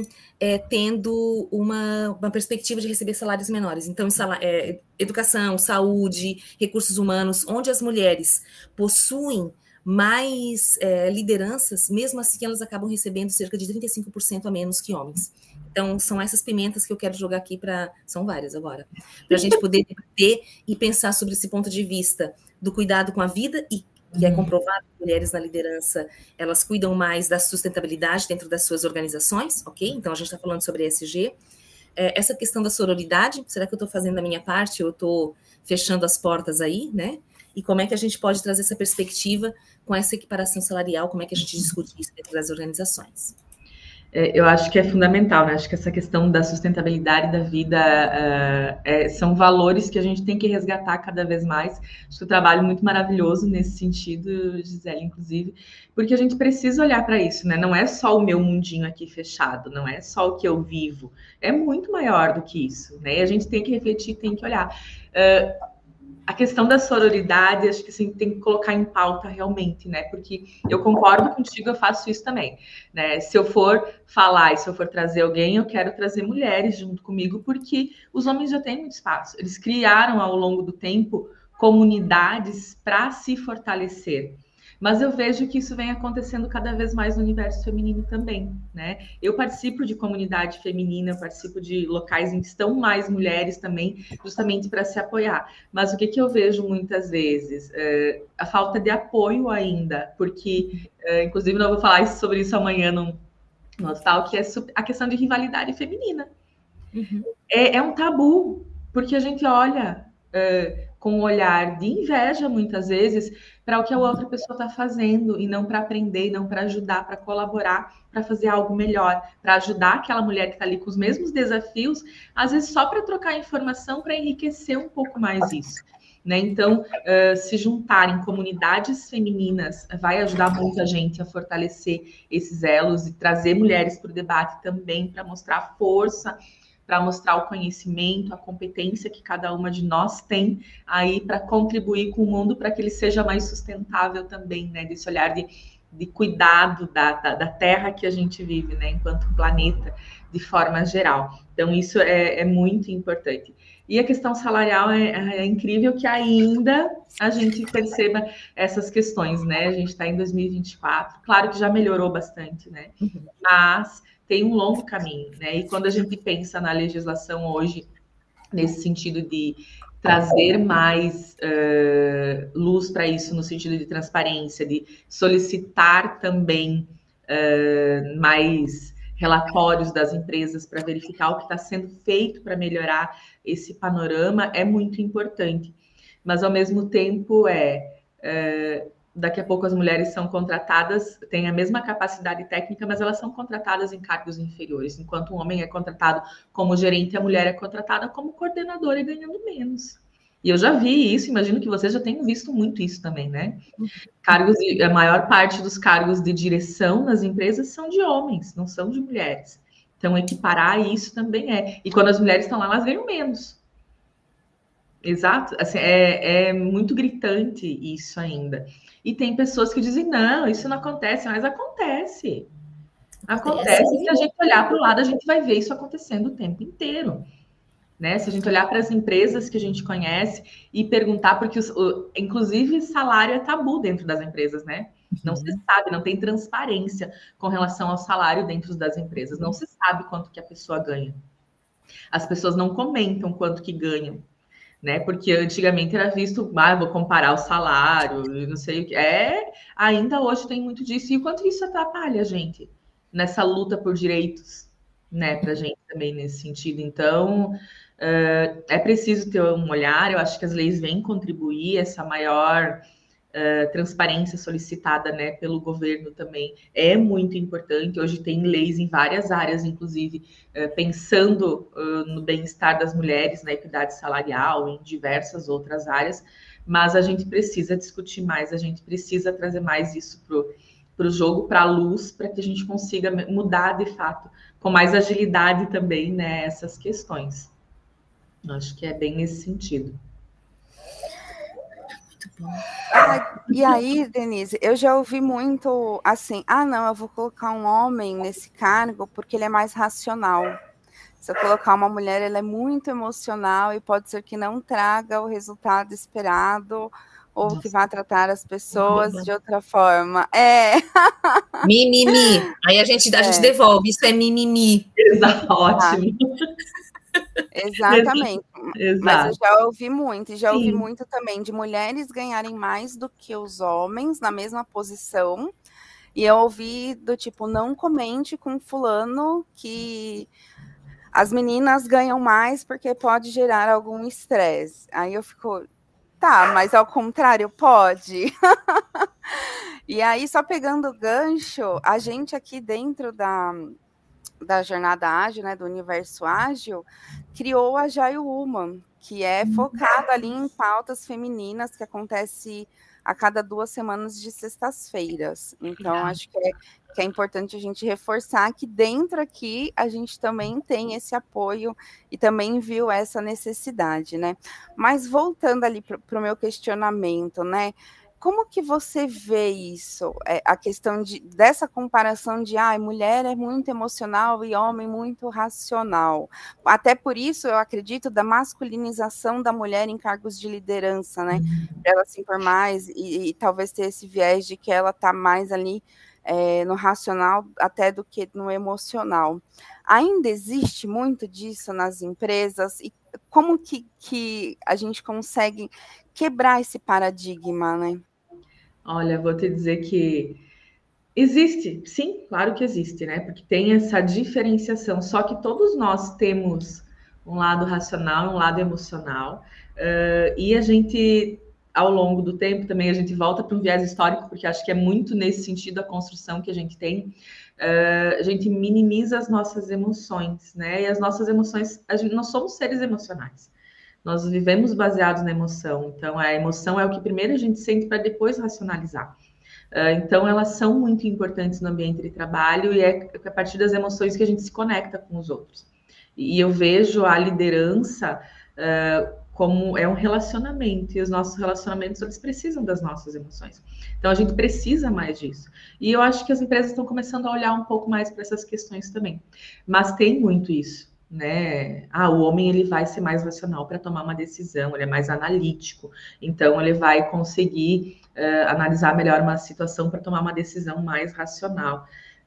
tendo uma perspectiva de receber salários menores. Então, educação, saúde, recursos humanos, onde as mulheres possuem mais lideranças, mesmo assim elas acabam recebendo cerca de 35% a menos que homens. Então, são essas pimentas que eu quero jogar aqui são várias agora, para a gente poder debater e pensar sobre esse ponto de vista do cuidado com a vida e que é comprovado que mulheres na liderança, elas cuidam mais da sustentabilidade dentro das suas organizações, ok? Então, a gente está falando sobre ESG. Essa questão da sororidade, será que eu estou fazendo a minha parte ou eu estou fechando as portas aí, né? E como é que a gente pode trazer essa perspectiva com essa equiparação salarial, como é que a gente discute isso dentro das organizações? Eu acho que é fundamental, né? Acho que essa questão da sustentabilidade da vida são valores que a gente tem que resgatar cada vez mais. Acho que o trabalho é muito maravilhoso nesse sentido, Gisele, inclusive, porque a gente precisa olhar para isso, né? Não é só o meu mundinho aqui fechado, não é só o que eu vivo, é muito maior do que isso, né? E a gente tem que refletir, tem que olhar. A questão da sororidade, acho que assim, tem que colocar em pauta realmente, né? Porque eu concordo contigo, eu faço isso também, né? Se eu for falar e se eu for trazer alguém, eu quero trazer mulheres junto comigo, porque os homens já têm muito espaço. Eles criaram ao longo do tempo comunidades para se fortalecer. Mas eu vejo que isso vem acontecendo cada vez mais no universo feminino também, né? Eu participo de comunidade feminina, eu participo de locais em que estão mais mulheres também, justamente para se apoiar. Mas o que eu vejo muitas vezes? A falta de apoio ainda, porque, inclusive, eu vou falar sobre isso amanhã no tal, que é a questão de rivalidade feminina. Uhum. É um tabu, porque a gente olha com um olhar de inveja, muitas vezes, para o que a outra pessoa está fazendo, e não para aprender, não para ajudar, para colaborar, para fazer algo melhor, para ajudar aquela mulher que está ali com os mesmos desafios, às vezes só para trocar informação, para enriquecer um pouco mais isso. Né? Então, se juntar em comunidades femininas vai ajudar muita gente a fortalecer esses elos e trazer mulheres para o debate também, para mostrar força, para mostrar o conhecimento, a competência que cada uma de nós tem aí para contribuir com o mundo para que ele seja mais sustentável também, né? Desse olhar de cuidado da terra que a gente vive, né? Enquanto planeta, de forma geral. Então, isso é muito importante. E a questão salarial é incrível que ainda a gente perceba essas questões, né? A gente está em 2024, claro que já melhorou bastante, né? Mas tem um longo caminho, né? E quando a gente pensa na legislação hoje, nesse sentido de trazer mais luz para isso, no sentido de transparência, de solicitar também mais relatórios das empresas para verificar o que está sendo feito para melhorar esse panorama, é muito importante. Mas, ao mesmo tempo, daqui a pouco as mulheres são contratadas, têm a mesma capacidade técnica, mas elas são contratadas em cargos inferiores, enquanto o homem é contratado como gerente, a mulher é contratada como coordenadora e ganhando menos. E eu já vi isso, imagino que vocês já tenham visto muito isso também, né? A maior parte dos cargos de direção nas empresas são de homens, não são de mulheres. Então, equiparar isso também é. E quando as mulheres estão lá, elas ganham menos. Exato, assim, é muito gritante isso ainda. E tem pessoas que dizem, não, isso não acontece, mas acontece. Acontece, se a gente olhar para o lado, a gente vai ver isso acontecendo o tempo inteiro. Né? Se a gente olhar para as empresas que a gente conhece e perguntar, porque inclusive salário é tabu dentro das empresas, né? Não se sabe, não tem transparência com relação ao salário dentro das empresas, não se sabe quanto que a pessoa ganha. As pessoas não comentam quanto que ganham, né? Porque antigamente era visto, vou comparar o salário, não sei o que. Ainda hoje tem muito disso. E o quanto isso atrapalha a gente nessa luta por direitos, né? Para a gente também nesse sentido. Então, é preciso ter um olhar. Eu acho que as leis vêm contribuir essa maior transparência solicitada, né, pelo governo também é muito importante. Hoje tem leis em várias áreas, inclusive pensando no bem-estar das mulheres, na equidade salarial, em diversas outras áreas, mas a gente precisa discutir mais, a gente precisa trazer mais isso para o jogo, para a luz, para que a gente consiga mudar, de fato, com mais agilidade também, né, essas questões. Acho que é bem nesse sentido. Muito bom. E aí, Denise, eu já ouvi muito assim, não, eu vou colocar um homem nesse cargo porque ele é mais racional. Se eu colocar uma mulher, ela é muito emocional e pode ser que não traga o resultado esperado ou que vá tratar as pessoas de outra forma. Mimimi. Aí a gente devolve, isso é mimimi. Exato, ótimo. Exatamente. Exato. Mas eu já ouvi muito, e já ouvi muito também de mulheres ganharem mais do que os homens na mesma posição. E eu ouvi do tipo, não comente com fulano que as meninas ganham mais porque pode gerar algum estresse. Aí eu fico, tá, mas ao contrário, pode. E aí, só pegando o gancho, a gente aqui dentro da jornada ágil, né, do universo ágil, criou a Agile Woman, que é focada ali em pautas femininas, que acontece a cada 2 semanas de sextas-feiras. Então, acho que é importante a gente reforçar que dentro aqui a gente também tem esse apoio e também viu essa necessidade, né? Mas voltando ali para o meu questionamento, né? Como que você vê isso? A questão dessa comparação de mulher é muito emocional e homem muito racional. Até por isso, eu acredito, da masculinização da mulher em cargos de liderança, né? Para ela se impor mais e talvez ter esse viés de que ela está mais ali no racional até do que no emocional. Ainda existe muito disso nas empresas? E como que a gente consegue quebrar esse paradigma, né? Olha, vou te dizer que existe, sim, claro que existe, né? Porque tem essa diferenciação, só que todos nós temos um lado racional e um lado emocional, e a gente, ao longo do tempo, também a gente volta para um viés histórico, porque acho que é muito nesse sentido a construção que a gente tem, a gente minimiza as nossas emoções, né? E as nossas emoções, nós somos seres emocionais. Nós vivemos baseados na emoção, então a emoção é o que primeiro a gente sente para depois racionalizar. Então elas são muito importantes no ambiente de trabalho e é a partir das emoções que a gente se conecta com os outros. E eu vejo a liderança como é um relacionamento, e os nossos relacionamentos eles precisam das nossas emoções. Então a gente precisa mais disso. E eu acho que as empresas estão começando a olhar um pouco mais para essas questões também. Mas tem muito isso, né? O homem ele vai ser mais racional para tomar uma decisão, ele é mais analítico, então ele vai conseguir analisar melhor uma situação para tomar uma decisão mais racional.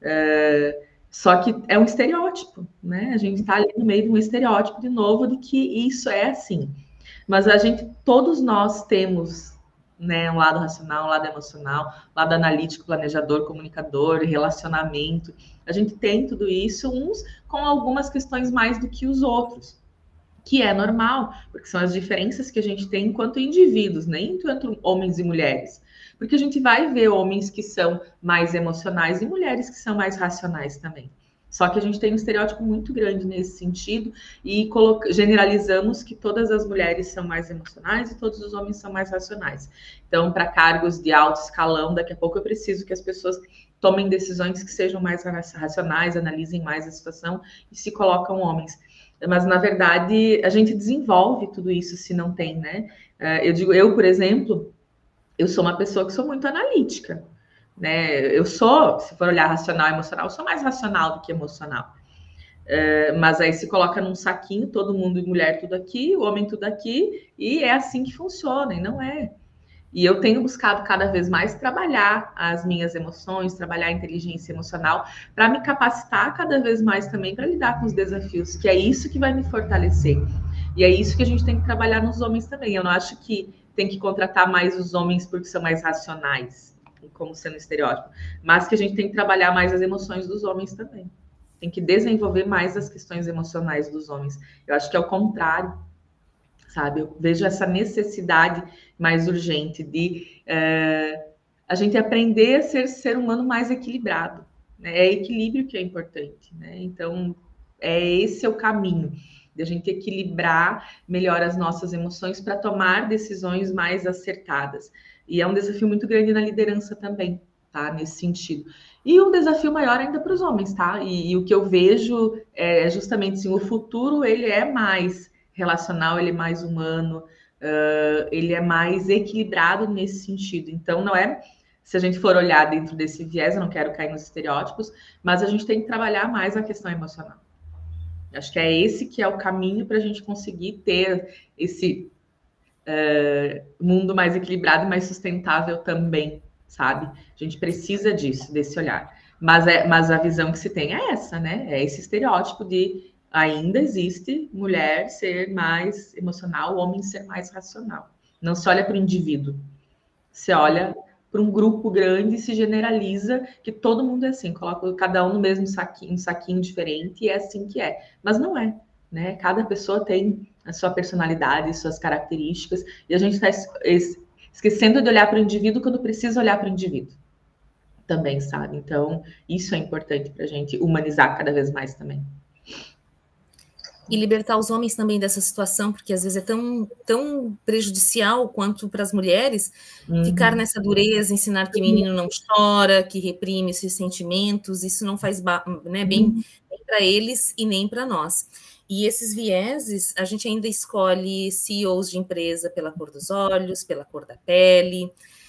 Só que é um estereótipo, né? A gente está ali no meio de um estereótipo de novo de que isso é assim. Mas todos nós temos, né, um lado racional, um lado emocional, um lado analítico, planejador, comunicador, relacionamento. A gente tem tudo isso, uns com algumas questões mais do que os outros, que é normal, porque são as diferenças que a gente tem enquanto indivíduos, nem entre homens e mulheres. Porque a gente vai ver homens que são mais emocionais e mulheres que são mais racionais também. Só que a gente tem um estereótipo muito grande nesse sentido e generalizamos que todas as mulheres são mais emocionais e todos os homens são mais racionais. Então, para cargos de alto escalão, daqui a pouco eu preciso que as pessoas tomem decisões que sejam mais racionais, analisem mais a situação e se colocam homens. Mas, na verdade, a gente desenvolve tudo isso se não tem, né? Eu, por exemplo, eu sou uma pessoa que sou muito analítica. Né? Eu sou, se for olhar racional e emocional, eu sou mais racional do que emocional. Mas aí se coloca num saquinho, todo mundo, mulher tudo aqui, o homem tudo aqui, e é assim que funciona, e não é. E eu tenho buscado cada vez mais trabalhar as minhas emoções, trabalhar a inteligência emocional, para me capacitar cada vez mais também para lidar com os desafios, que é isso que vai me fortalecer. E é isso que a gente tem que trabalhar nos homens também. Eu não acho que tem que contratar mais os homens porque são mais racionais, como sendo estereótipo, mas que a gente tem que trabalhar mais as emoções dos homens também. Tem que desenvolver mais as questões emocionais dos homens. Eu acho que é o contrário. sabe? Eu vejo essa necessidade mais urgente de a gente aprender a ser ser humano mais equilibrado, né? É equilíbrio que é importante, né? Então, esse é o caminho, de a gente equilibrar melhor as nossas emoções para tomar decisões mais acertadas. E é um desafio muito grande na liderança também, tá? Nesse sentido. E um desafio maior ainda para os homens, tá? E o que eu vejo é justamente assim, o futuro, ele é mais relacional, ele é mais humano, ele é mais equilibrado nesse sentido. Então, não é... Se a gente for olhar dentro desse viés, eu não quero cair nos estereótipos, mas a gente tem que trabalhar mais a questão emocional. Acho que é esse que é o caminho para a gente conseguir ter esse mundo mais equilibrado e mais sustentável também, sabe? A gente precisa disso, desse olhar. Mas a visão que se tem é essa, né? É esse estereótipo de ainda existe mulher ser mais emocional, homem ser mais racional. Não se olha para o indivíduo, se olha para um grupo grande e se generaliza que todo mundo é assim, coloca cada um no mesmo saquinho, um saquinho diferente, e é assim que é. Mas não é, né? Cada pessoa tem a sua personalidade, suas características, e a gente está esquecendo de olhar para o indivíduo quando precisa olhar para o indivíduo também, sabe? Então, isso é importante para a gente humanizar cada vez mais também. E libertar os homens também dessa situação, porque às vezes é tão prejudicial quanto para as mulheres ficar nessa dureza, ensinar que menino não chora, que reprime seus sentimentos, isso não faz bem para eles e nem para nós. E esses vieses, a gente ainda escolhe CEOs de empresa pela cor dos olhos, pela cor da pele,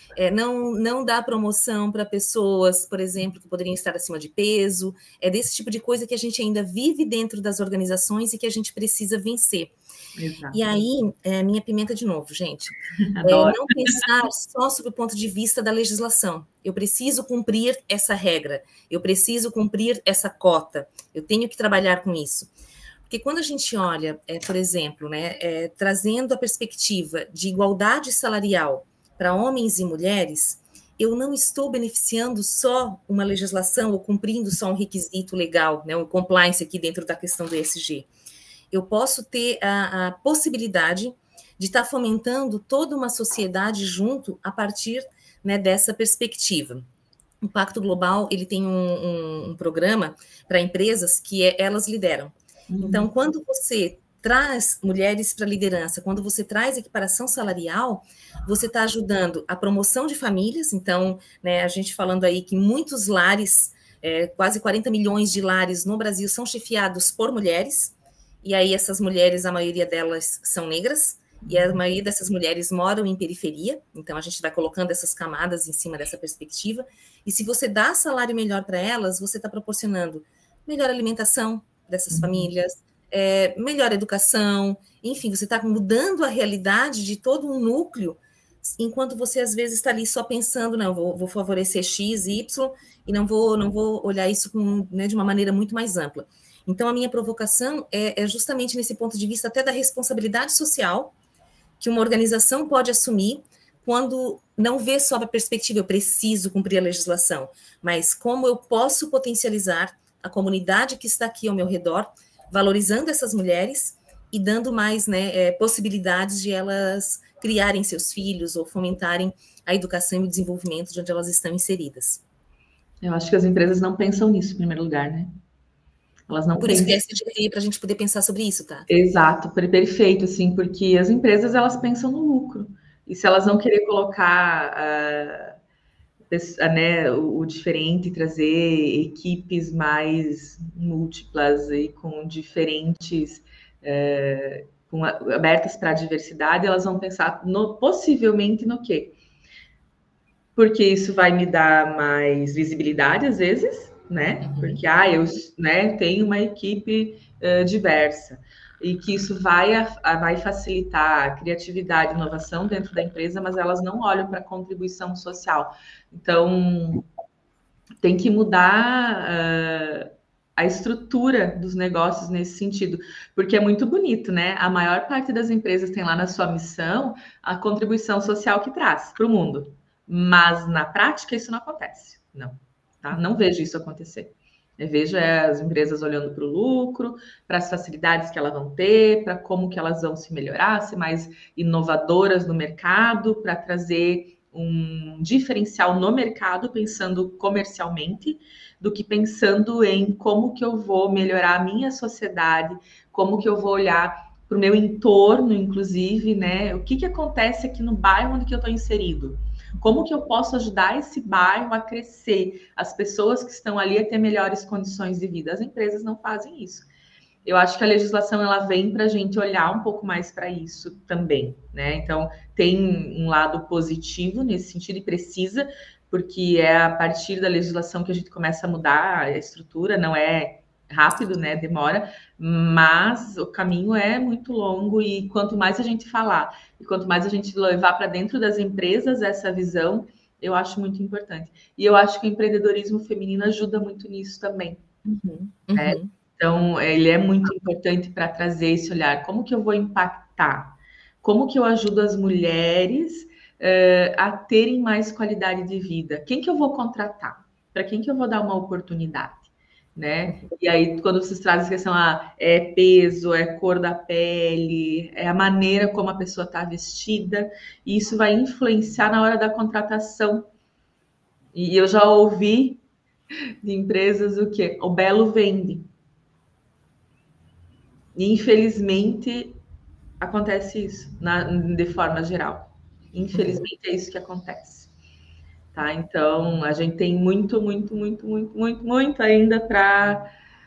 não dá promoção para pessoas, por exemplo, que poderiam estar acima de peso. É desse tipo de coisa que a gente ainda vive dentro das organizações e que a gente precisa vencer. Exato. E aí, minha pimenta de novo, gente. Não pensar só sob o ponto de vista da legislação. Eu preciso cumprir essa regra, eu preciso cumprir essa cota, eu tenho que trabalhar com isso. Porque quando a gente olha, por exemplo, trazendo a perspectiva de igualdade salarial para homens e mulheres, eu não estou beneficiando só uma legislação ou cumprindo só um requisito legal, né, o compliance aqui dentro da questão do ESG. Eu posso ter a possibilidade de estar fomentando toda uma sociedade junto a partir, né, dessa perspectiva. O Pacto Global, ele tem um programa para empresas que elas lideram. Então, quando você traz mulheres para a liderança, quando você traz equiparação salarial, você está ajudando a promoção de famílias. Então, né, a gente falando aí que muitos lares, quase 40 milhões de lares no Brasil são chefiados por mulheres, e aí essas mulheres, a maioria delas são negras, e a maioria dessas mulheres moram em periferia, então a gente vai colocando essas camadas em cima dessa perspectiva, e se você dá salário melhor para elas, você está proporcionando melhor alimentação dessas famílias, melhor educação, enfim, você está mudando a realidade de todo um núcleo, enquanto você às vezes está ali só pensando, não, vou favorecer X, Y, e não vou olhar isso de uma maneira muito mais ampla. Então, a minha provocação é justamente nesse ponto de vista até da responsabilidade social que uma organização pode assumir quando não vê só a perspectiva, eu preciso cumprir a legislação, mas como eu posso potencializar a comunidade que está aqui ao meu redor, valorizando essas mulheres e dando mais, né, possibilidades de elas criarem seus filhos ou fomentarem a educação e o desenvolvimento de onde elas estão inseridas. Eu acho que as empresas não pensam nisso, em primeiro lugar, né? Elas não Por isso que é SGTI, para a gente poder pensar sobre isso, tá? Exato, perfeito, assim, porque as empresas, elas pensam no lucro. E se elas não querem colocar né, o diferente, trazer equipes mais múltiplas e com diferentes, abertas para a diversidade, elas vão pensar possivelmente no quê? Porque isso vai me dar mais visibilidade, às vezes, né? Porque eu tenho uma equipe diversa. E que isso vai facilitar a criatividade e inovação dentro da empresa, mas elas não olham para a contribuição social. Então, tem que mudar a estrutura dos negócios nesse sentido, porque é muito bonito, né? A maior parte das empresas tem lá na sua missão a contribuição social que traz para o mundo, mas na prática isso não acontece, não, tá? Não vejo isso acontecer. Eu vejo as empresas olhando para o lucro, para as facilidades que elas vão ter, para como que elas vão se melhorar, ser mais inovadoras no mercado, para trazer um diferencial no mercado, pensando comercialmente, do que pensando em como que eu vou melhorar a minha sociedade, como que eu vou olhar para o meu entorno, inclusive, né? O que que acontece aqui no bairro onde que eu estou inserido? Como que eu posso ajudar esse bairro a crescer, as pessoas que estão ali a ter melhores condições de vida? As empresas não fazem isso. Eu acho que a legislação ela vem para a gente olhar um pouco mais para isso também, né? Então tem um lado positivo nesse sentido e precisa, porque é a partir da legislação que a gente começa a mudar a estrutura, não é rápido, né? Demora, mas o caminho é muito longo e quanto mais a gente falar e quanto mais a gente levar para dentro das empresas essa visão, eu acho muito importante. E eu acho que o empreendedorismo feminino ajuda muito nisso também. Né? Então, ele é muito importante para trazer esse olhar. Como que eu vou impactar? Como que eu ajudo as mulheres a terem mais qualidade de vida? Quem que eu vou contratar? Para quem que eu vou dar uma oportunidade? Né? E aí, quando vocês trazem a questão, é peso, é cor da pele, é a maneira como a pessoa está vestida, e isso vai influenciar na hora da contratação. E eu já ouvi de empresas o quê? O belo vende. E, infelizmente, acontece isso, de forma geral. Infelizmente, é isso que acontece. Tá? Então, a gente tem muito ainda para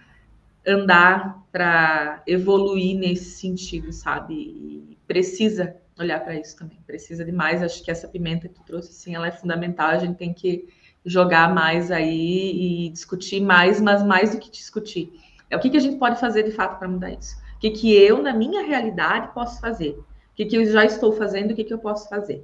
andar, para evoluir nesse sentido, sabe? E precisa olhar para isso também. Precisa demais. Acho que essa pimenta que tu trouxe, sim, ela é fundamental. A gente tem que jogar mais aí e discutir mais, mas mais do que discutir. É o que a gente pode fazer de fato para mudar isso. O que eu, na minha realidade, posso fazer? O que eu já estou fazendo, o que eu posso fazer?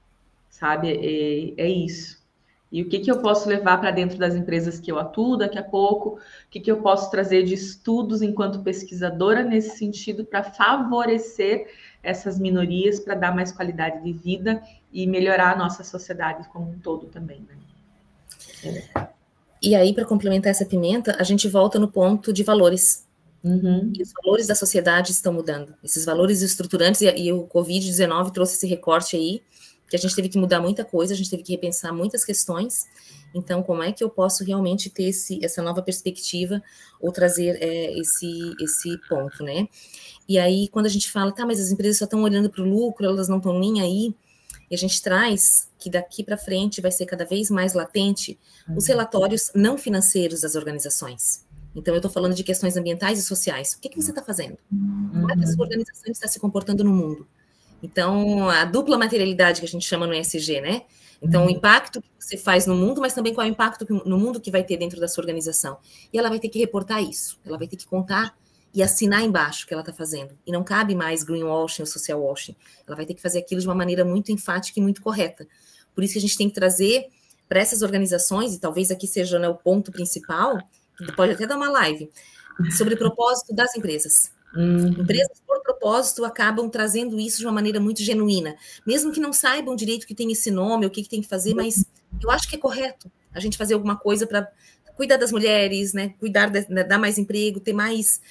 Sabe? É isso. E o que eu posso levar para dentro das empresas que eu atuo daqui a pouco? O que eu posso trazer de estudos enquanto pesquisadora nesse sentido para favorecer essas minorias, para dar mais qualidade de vida e melhorar a nossa sociedade como um todo também, né? E aí, para complementar essa pimenta, a gente volta no ponto de valores. E os valores da sociedade estão mudando. Esses valores estruturantes, e o Covid-19 trouxe esse recorte aí, que a gente teve que mudar muita coisa, a gente teve que repensar muitas questões. Então, como é que eu posso realmente ter essa nova perspectiva ou trazer esse ponto, né? E aí, quando a gente fala, tá, mas as empresas só estão olhando para o lucro, elas não estão nem aí, e a gente traz que daqui para frente vai ser cada vez mais latente os relatórios não financeiros das organizações. Então, eu estou falando de questões ambientais e sociais. O que você está fazendo? Como é que a sua organização está se comportando no mundo? Então, a dupla materialidade que a gente chama no ESG, né? Então, o impacto que você faz no mundo, mas também qual é o impacto no mundo que vai ter dentro da sua organização. E ela vai ter que reportar isso. Ela vai ter que contar e assinar embaixo o que ela está fazendo. E não cabe mais greenwashing ou social washing. Ela vai ter que fazer aquilo de uma maneira muito enfática e muito correta. Por isso que a gente tem que trazer para essas organizações, e talvez aqui seja, né, o ponto principal, que pode até dar uma live, sobre o propósito das empresas. Empresas, por propósito, acabam trazendo isso de uma maneira muito genuína. Mesmo que não saibam direito que tem esse nome, o que tem que fazer, mas eu acho que é correto a gente fazer alguma coisa para cuidar das mulheres, né? Cuidar, dar mais emprego, ter mais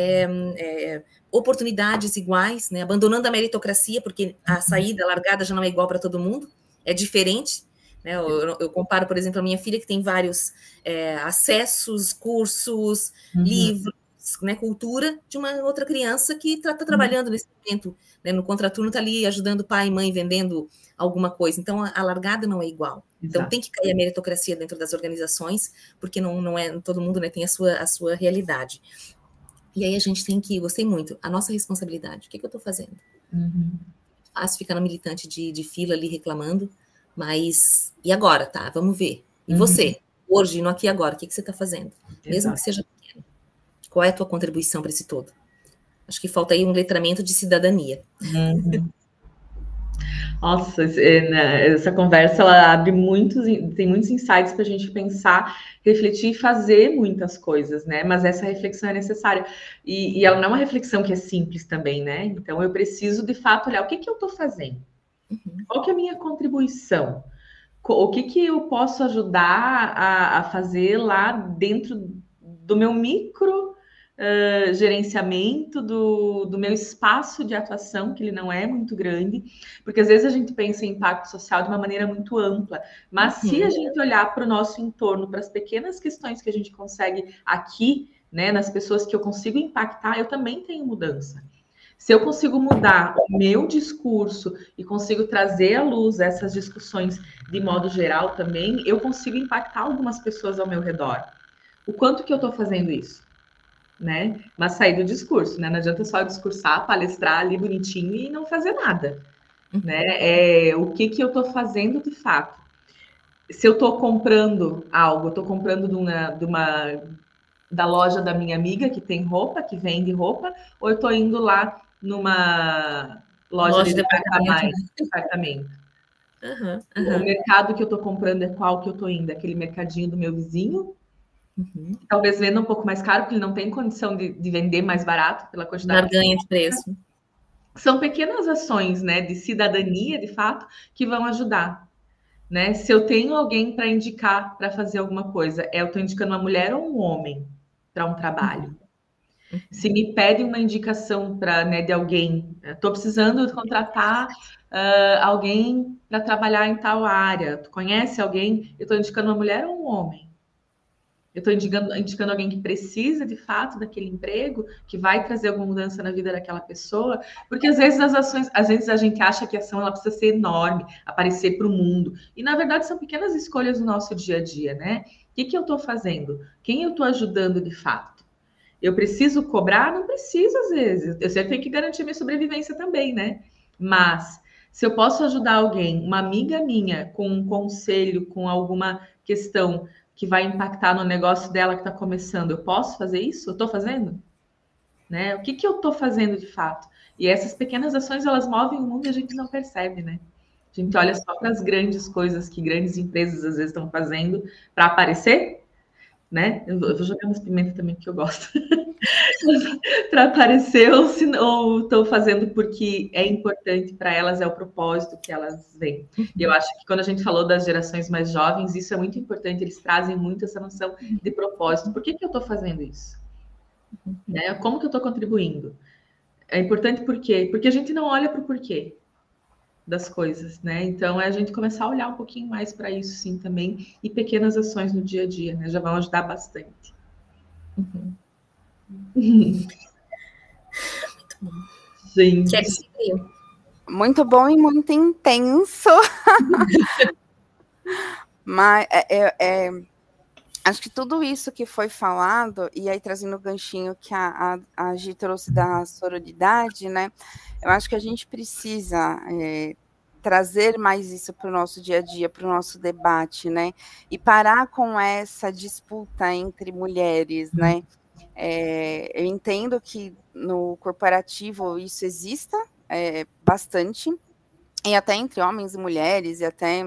oportunidades iguais, né? Abandonando a meritocracia, porque a saída, a largada já não é igual para todo mundo, é diferente. Né? Eu comparo, por exemplo, a minha filha, que tem vários acessos, cursos, livros, né, cultura, de uma outra criança que está trabalhando nesse momento, né, no contraturno, está ali ajudando pai e mãe, vendendo alguma coisa. Então, a largada não é igual. Então, tem que cair a meritocracia dentro das organizações, porque não é todo mundo, né, tem a sua realidade. E aí a gente tem que, gostei muito, a nossa responsabilidade. O que eu estou fazendo? Fácil ficar no militante de fila ali reclamando, mas e agora, tá? Vamos ver. E você, hoje, no aqui e agora, o que você está fazendo? Mesmo que seja pequeno. Qual é a tua contribuição para esse todo? Acho que falta aí um letramento de cidadania. Nossa, essa conversa ela abre tem muitos insights para a gente pensar, refletir e fazer muitas coisas, né? Mas essa reflexão é necessária. E ela não é uma reflexão que é simples também, né? Então eu preciso, de fato, olhar o que eu estou fazendo. Qual que é a minha contribuição? O que eu posso ajudar a fazer lá dentro do meu micro gerenciamento, do meu espaço de atuação, que ele não é muito grande, porque às vezes a gente pensa em impacto social de uma maneira muito ampla, mas se a gente olhar para o nosso entorno, para as pequenas questões que a gente consegue aqui, né, nas pessoas que eu consigo impactar, eu também tenho mudança. Se eu consigo mudar o meu discurso e consigo trazer à luz essas discussões de modo geral também, eu consigo impactar algumas pessoas ao meu redor. O quanto que eu estou fazendo isso? Né? Mas sair do discurso, né? Não adianta só discursar, palestrar ali bonitinho e não fazer nada, né? O que eu estou fazendo de fato? Se eu estou comprando algo, eu estou comprando da loja da minha amiga que tem roupa, que vende roupa, ou eu estou indo lá numa loja de departamento. O mercado que eu estou comprando é qual que eu estou indo? Aquele mercadinho do meu vizinho? Talvez venda um pouco mais caro, porque ele não tem condição de vender mais barato pela quantidade. Barganha de preço. São pequenas ações, né, de cidadania, de fato, que vão ajudar. Né? Se eu tenho alguém para indicar para fazer alguma coisa, eu estou indicando uma mulher ou um homem para um trabalho. Se me pedem uma indicação né, de alguém, estou precisando contratar alguém para trabalhar em tal área. Tu conhece alguém? Eu estou indicando uma mulher ou um homem? Eu estou indicando alguém que precisa, de fato, daquele emprego, que vai trazer alguma mudança na vida daquela pessoa, porque às vezes às vezes a gente acha que a ação ela precisa ser enorme, aparecer para o mundo, e na verdade são pequenas escolhas no nosso dia a dia, né? O que eu estou fazendo? Quem eu estou ajudando de fato? Eu preciso cobrar? Não preciso, às vezes. Eu sempre tenho que garantir minha sobrevivência também, né? Mas se eu posso ajudar alguém, uma amiga minha, com um conselho, com alguma questão que vai impactar no negócio dela que está começando, eu posso fazer isso? Eu estou fazendo? Né? O que eu estou fazendo de fato? E essas pequenas ações, elas movem o mundo e a gente não percebe, né? A gente olha só para as grandes coisas que grandes empresas às vezes estão fazendo para aparecer, né? Eu vou jogar umas pimentas também que eu gosto. Para aparecer ou estão fazendo porque é importante para elas, é o propósito que elas veem. E eu acho que quando a gente falou das gerações mais jovens, isso é muito importante, eles trazem muito essa noção de propósito. Por que eu estou fazendo isso? Né? Como que eu estou contribuindo? É importante por quê? Porque a gente não olha para o porquê das coisas, né? Então é a gente começar a olhar um pouquinho mais para isso sim também, e pequenas ações no dia a dia, né? Já vão ajudar bastante. Muito bom. Gente. Muito bom e muito intenso. Mas acho que tudo isso que foi falado, e aí trazendo o ganchinho que a Gi trouxe da sororidade, né? Eu acho que a gente precisa trazer mais isso para o nosso dia a dia, para o nosso debate, né? E parar com essa disputa entre mulheres, né? Eu entendo que no corporativo isso exista bastante, e até entre homens e mulheres,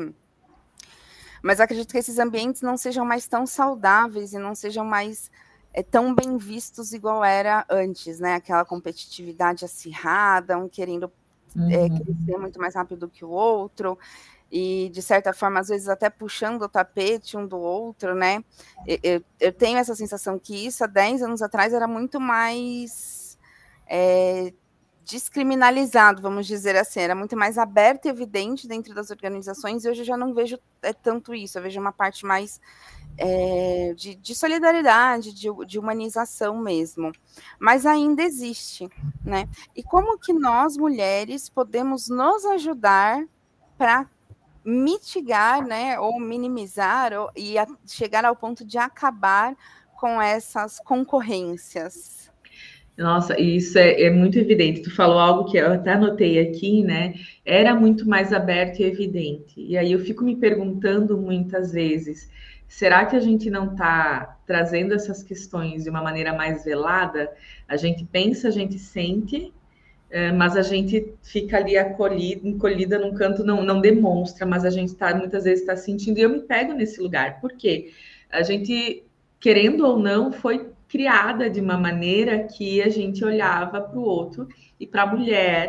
mas acredito que esses ambientes não sejam mais tão saudáveis e não sejam mais tão bem vistos igual era antes, né? Aquela competitividade acirrada, um querendo crescer muito mais rápido que o outro, e, de certa forma, às vezes até puxando o tapete um do outro, né? Eu tenho essa sensação que isso, há 10 anos atrás, era muito mais descriminalizado, vamos dizer assim, era muito mais aberto e evidente dentro das organizações, e hoje eu já não vejo tanto isso, eu vejo uma parte mais de solidariedade, de humanização mesmo, mas ainda existe, né? E como que nós, mulheres, podemos nos ajudar para mitigar, né, ou minimizar, e chegar ao ponto de acabar com essas concorrências? Nossa, isso é muito evidente. Tu falou algo que eu até anotei aqui, né? Era muito mais aberto e evidente. E aí eu fico me perguntando muitas vezes, será que a gente não está trazendo essas questões de uma maneira mais velada? A gente pensa, a gente sente, mas a gente fica ali encolhida num canto, não demonstra, mas a gente muitas vezes está sentindo, e eu me pego nesse lugar. Por quê? A gente, querendo ou não, foi criada de uma maneira que a gente olhava para o outro e para a mulher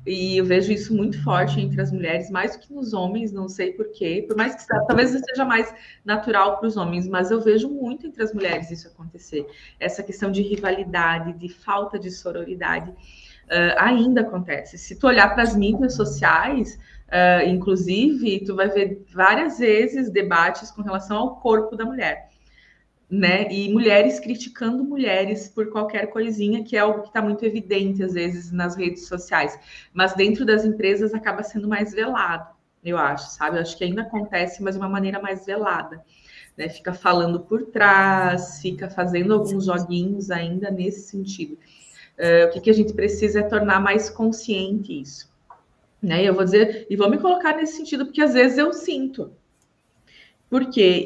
E eu vejo isso muito forte entre as mulheres, mais do que nos homens, não sei porquê, por mais que talvez seja mais natural para os homens, mas eu vejo muito entre as mulheres isso acontecer. Essa questão de rivalidade, de falta de sororidade, ainda acontece. Se tu olhar para as mídias sociais, inclusive, tu vai ver várias vezes debates com relação ao corpo da mulher. Né? E mulheres criticando mulheres por qualquer coisinha, que é algo que está muito evidente, às vezes, nas redes sociais. Mas dentro das empresas acaba sendo mais velado, eu acho, sabe? Eu acho que ainda acontece, mas de uma maneira mais velada. Né? Fica falando por trás, fica fazendo alguns joguinhos ainda nesse sentido. O que a gente precisa é tornar mais consciente isso. Né? Eu vou dizer, e vou me colocar nesse sentido, porque às vezes eu sinto. Por quê?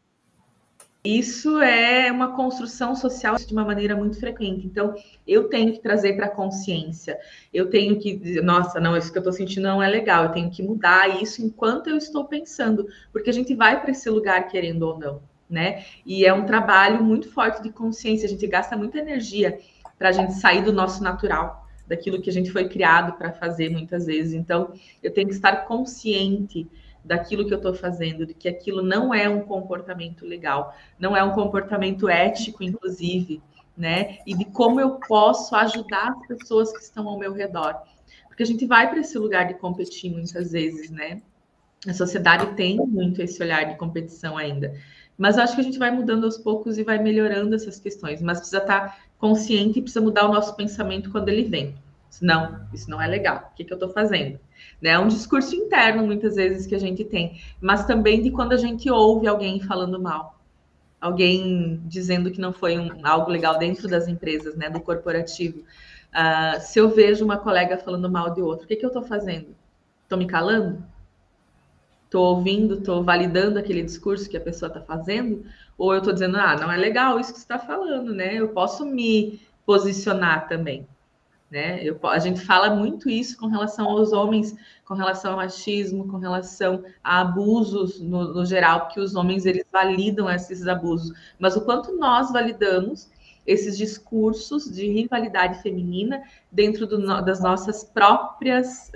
Isso é uma construção social de uma maneira muito frequente. Então, eu tenho que trazer para a consciência. Eu tenho que dizer, nossa, não, isso que eu estou sentindo não é legal. Eu tenho que mudar isso enquanto eu estou pensando. Porque a gente vai para esse lugar querendo ou não, né? E é um trabalho muito forte de consciência. A gente gasta muita energia para a gente sair do nosso natural, daquilo que a gente foi criado para fazer muitas vezes. Então, eu tenho que estar consciente daquilo que eu estou fazendo, de que aquilo não é um comportamento legal, não é um comportamento ético, inclusive, né? E de como eu posso ajudar as pessoas que estão ao meu redor. Porque a gente vai para esse lugar de competir muitas vezes, né? A sociedade tem muito esse olhar de competição ainda. Mas eu acho que a gente vai mudando aos poucos e vai melhorando essas questões. Mas precisa estar consciente e precisa mudar o nosso pensamento quando ele vem. Não, isso não é legal. O que eu estou fazendo? Né? É um discurso interno, muitas vezes, que a gente tem. Mas também de quando a gente ouve alguém falando mal. Alguém dizendo que não foi algo legal dentro das empresas, né? Do corporativo. Se eu vejo uma colega falando mal de outro, o que eu estou fazendo? Estou me calando? Estou ouvindo, estou validando aquele discurso que a pessoa está fazendo? Ou eu estou dizendo, não é legal isso que você está falando, né? Eu posso me posicionar também. Né? A gente fala muito isso com relação aos homens, com relação ao machismo, com relação a abusos no geral, porque os homens eles validam esses abusos, mas o quanto nós validamos esses discursos de rivalidade feminina dentro das nossas próprias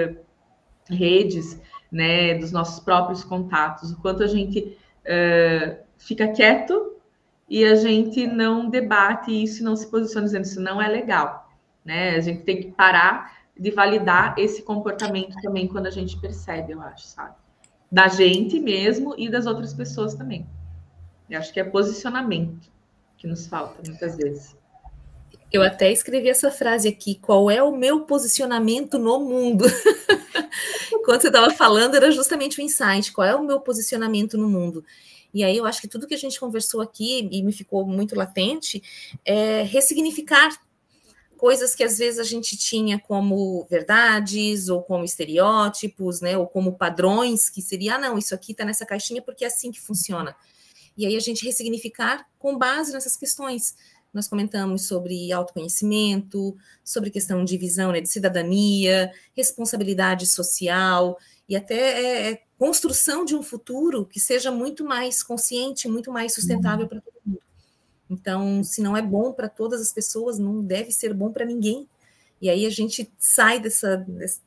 redes, né? Dos nossos próprios contatos, o quanto a gente fica quieto e a gente não debate isso, não se posiciona dizendo isso não é legal. Né? A gente tem que parar de validar esse comportamento também quando a gente percebe, eu acho, sabe? Da gente mesmo e das outras pessoas também. Eu acho que é posicionamento que nos falta muitas vezes. Eu até escrevi essa frase aqui, qual é o meu posicionamento no mundo? Quando você estava falando, era justamente o insight, qual é o meu posicionamento no mundo? E aí eu acho que tudo que a gente conversou aqui, e me ficou muito latente, é ressignificar coisas que às vezes a gente tinha como verdades, ou como estereótipos, né, ou como padrões, que seria, não, isso aqui está nessa caixinha porque é assim que funciona. E aí a gente ressignificar com base nessas questões. Nós comentamos sobre autoconhecimento, sobre questão de visão, né, de cidadania, responsabilidade social, e até construção de um futuro que seja muito mais consciente, muito mais sustentável para todo mundo. Então, se não é bom para todas as pessoas, não deve ser bom para ninguém. E aí a gente sai dessa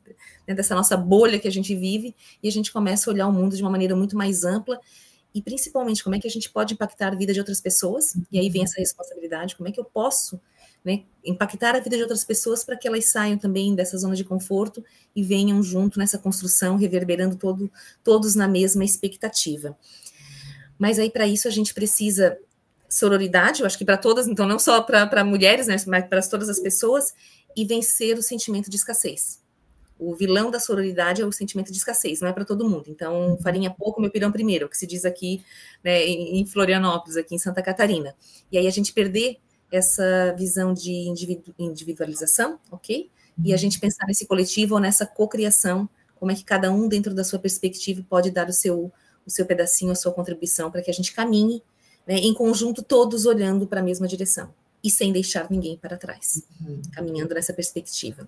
nossa bolha que a gente vive e a gente começa a olhar o mundo de uma maneira muito mais ampla e, principalmente, como é que a gente pode impactar a vida de outras pessoas. E aí vem essa responsabilidade, como é que eu posso, né, impactar a vida de outras pessoas para que elas saiam também dessa zona de conforto e venham junto nessa construção, reverberando todos na mesma expectativa. Mas aí, para isso, a gente precisa sororidade, eu acho que para todas, então não só para mulheres, né, mas para todas as pessoas, e vencer o sentimento de escassez. O vilão da sororidade é o sentimento de escassez, não é para todo mundo. Então, farinha pouco, meu pirão primeiro, que se diz aqui, né, em Florianópolis, aqui em Santa Catarina. E aí a gente perder essa visão de individualização, ok? E a gente pensar nesse coletivo ou nessa cocriação, como é que cada um, dentro da sua perspectiva, pode dar o seu pedacinho, a sua contribuição, para que a gente caminhe, né, em conjunto, todos olhando para a mesma direção e sem deixar ninguém para trás, caminhando nessa perspectiva.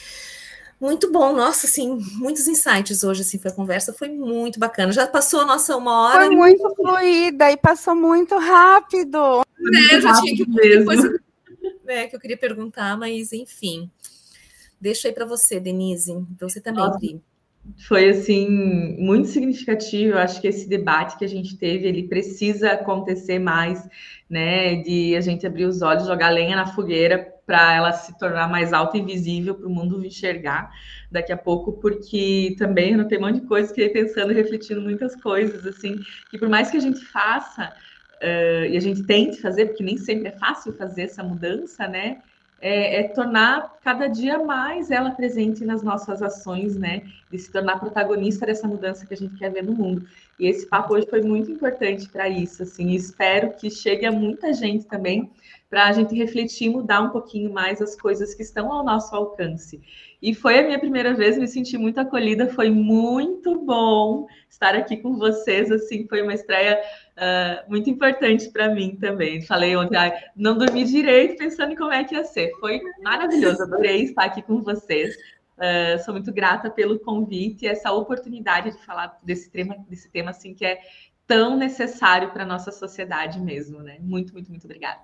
Muito bom, nossa, assim, muitos insights hoje, assim, foi a conversa, foi muito bacana. Já passou a nossa 1 hora. Foi muito fluida e passou muito rápido. Já tinha que ter coisa, né, que eu queria perguntar, mas enfim. Deixo aí para você, Denise, para você também, Pri. Foi, assim, muito significativo. Eu acho que esse debate que a gente teve, ele precisa acontecer mais, né? De a gente abrir os olhos, jogar lenha na fogueira para ela se tornar mais alta e visível para o mundo enxergar daqui a pouco, porque também eu notei um monte de coisas, fiquei pensando e refletindo muitas coisas, assim, que por mais que a gente faça, e a gente tente fazer, porque nem sempre é fácil fazer essa mudança, né? É tornar cada dia mais ela presente nas nossas ações, né? De se tornar protagonista dessa mudança que a gente quer ver no mundo. E esse papo hoje foi muito importante para isso, assim, e espero que chegue a muita gente também, para a gente refletir e mudar um pouquinho mais as coisas que estão ao nosso alcance. E foi a minha primeira vez, me senti muito acolhida, foi muito bom estar aqui com vocês, assim, foi uma estreia muito importante para mim também. Falei ontem, não dormi direito pensando em como é que ia ser. Foi maravilhoso, adorei estar aqui com vocês. Sou muito grata pelo convite e essa oportunidade de falar desse tema assim, que é tão necessário para a nossa sociedade mesmo, né? Muito, muito, muito obrigada.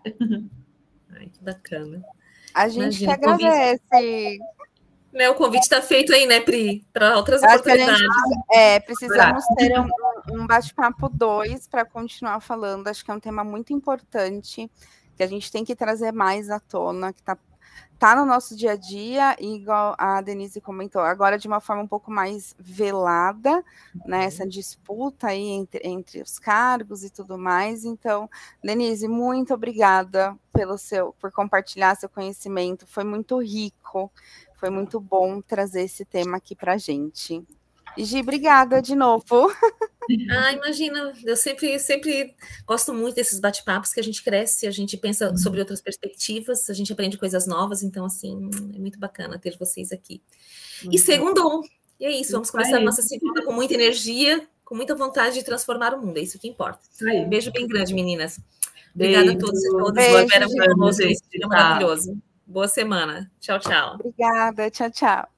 Ai, que bacana. A gente que agradece. O convite está feito aí, né, Pri? Para outras oportunidades. Precisamos ter um bate-papo 2 para continuar falando. Acho que é um tema muito importante, que a gente tem que trazer mais à tona, que tá no nosso dia a dia, e igual a Denise comentou, agora de uma forma um pouco mais velada, né, essa disputa aí entre os cargos e tudo mais. Então, Denise, muito obrigada por compartilhar seu conhecimento, foi muito rico, foi muito bom trazer esse tema aqui para a gente. E Gi, obrigada de novo. Imagina, eu sempre gosto muito desses bate-papos, que a gente cresce, a gente pensa sobre outras perspectivas, a gente aprende coisas novas, então, assim, é muito bacana ter vocês aqui. E segundou, e é isso, vamos começar a nossa segunda com muita energia, com muita vontade de transformar o mundo, é isso que importa. Beijo bem grande, meninas. Obrigada a todos e todas. Era maravilhoso. Boa semana. Tchau, tchau. Obrigada, tchau, tchau.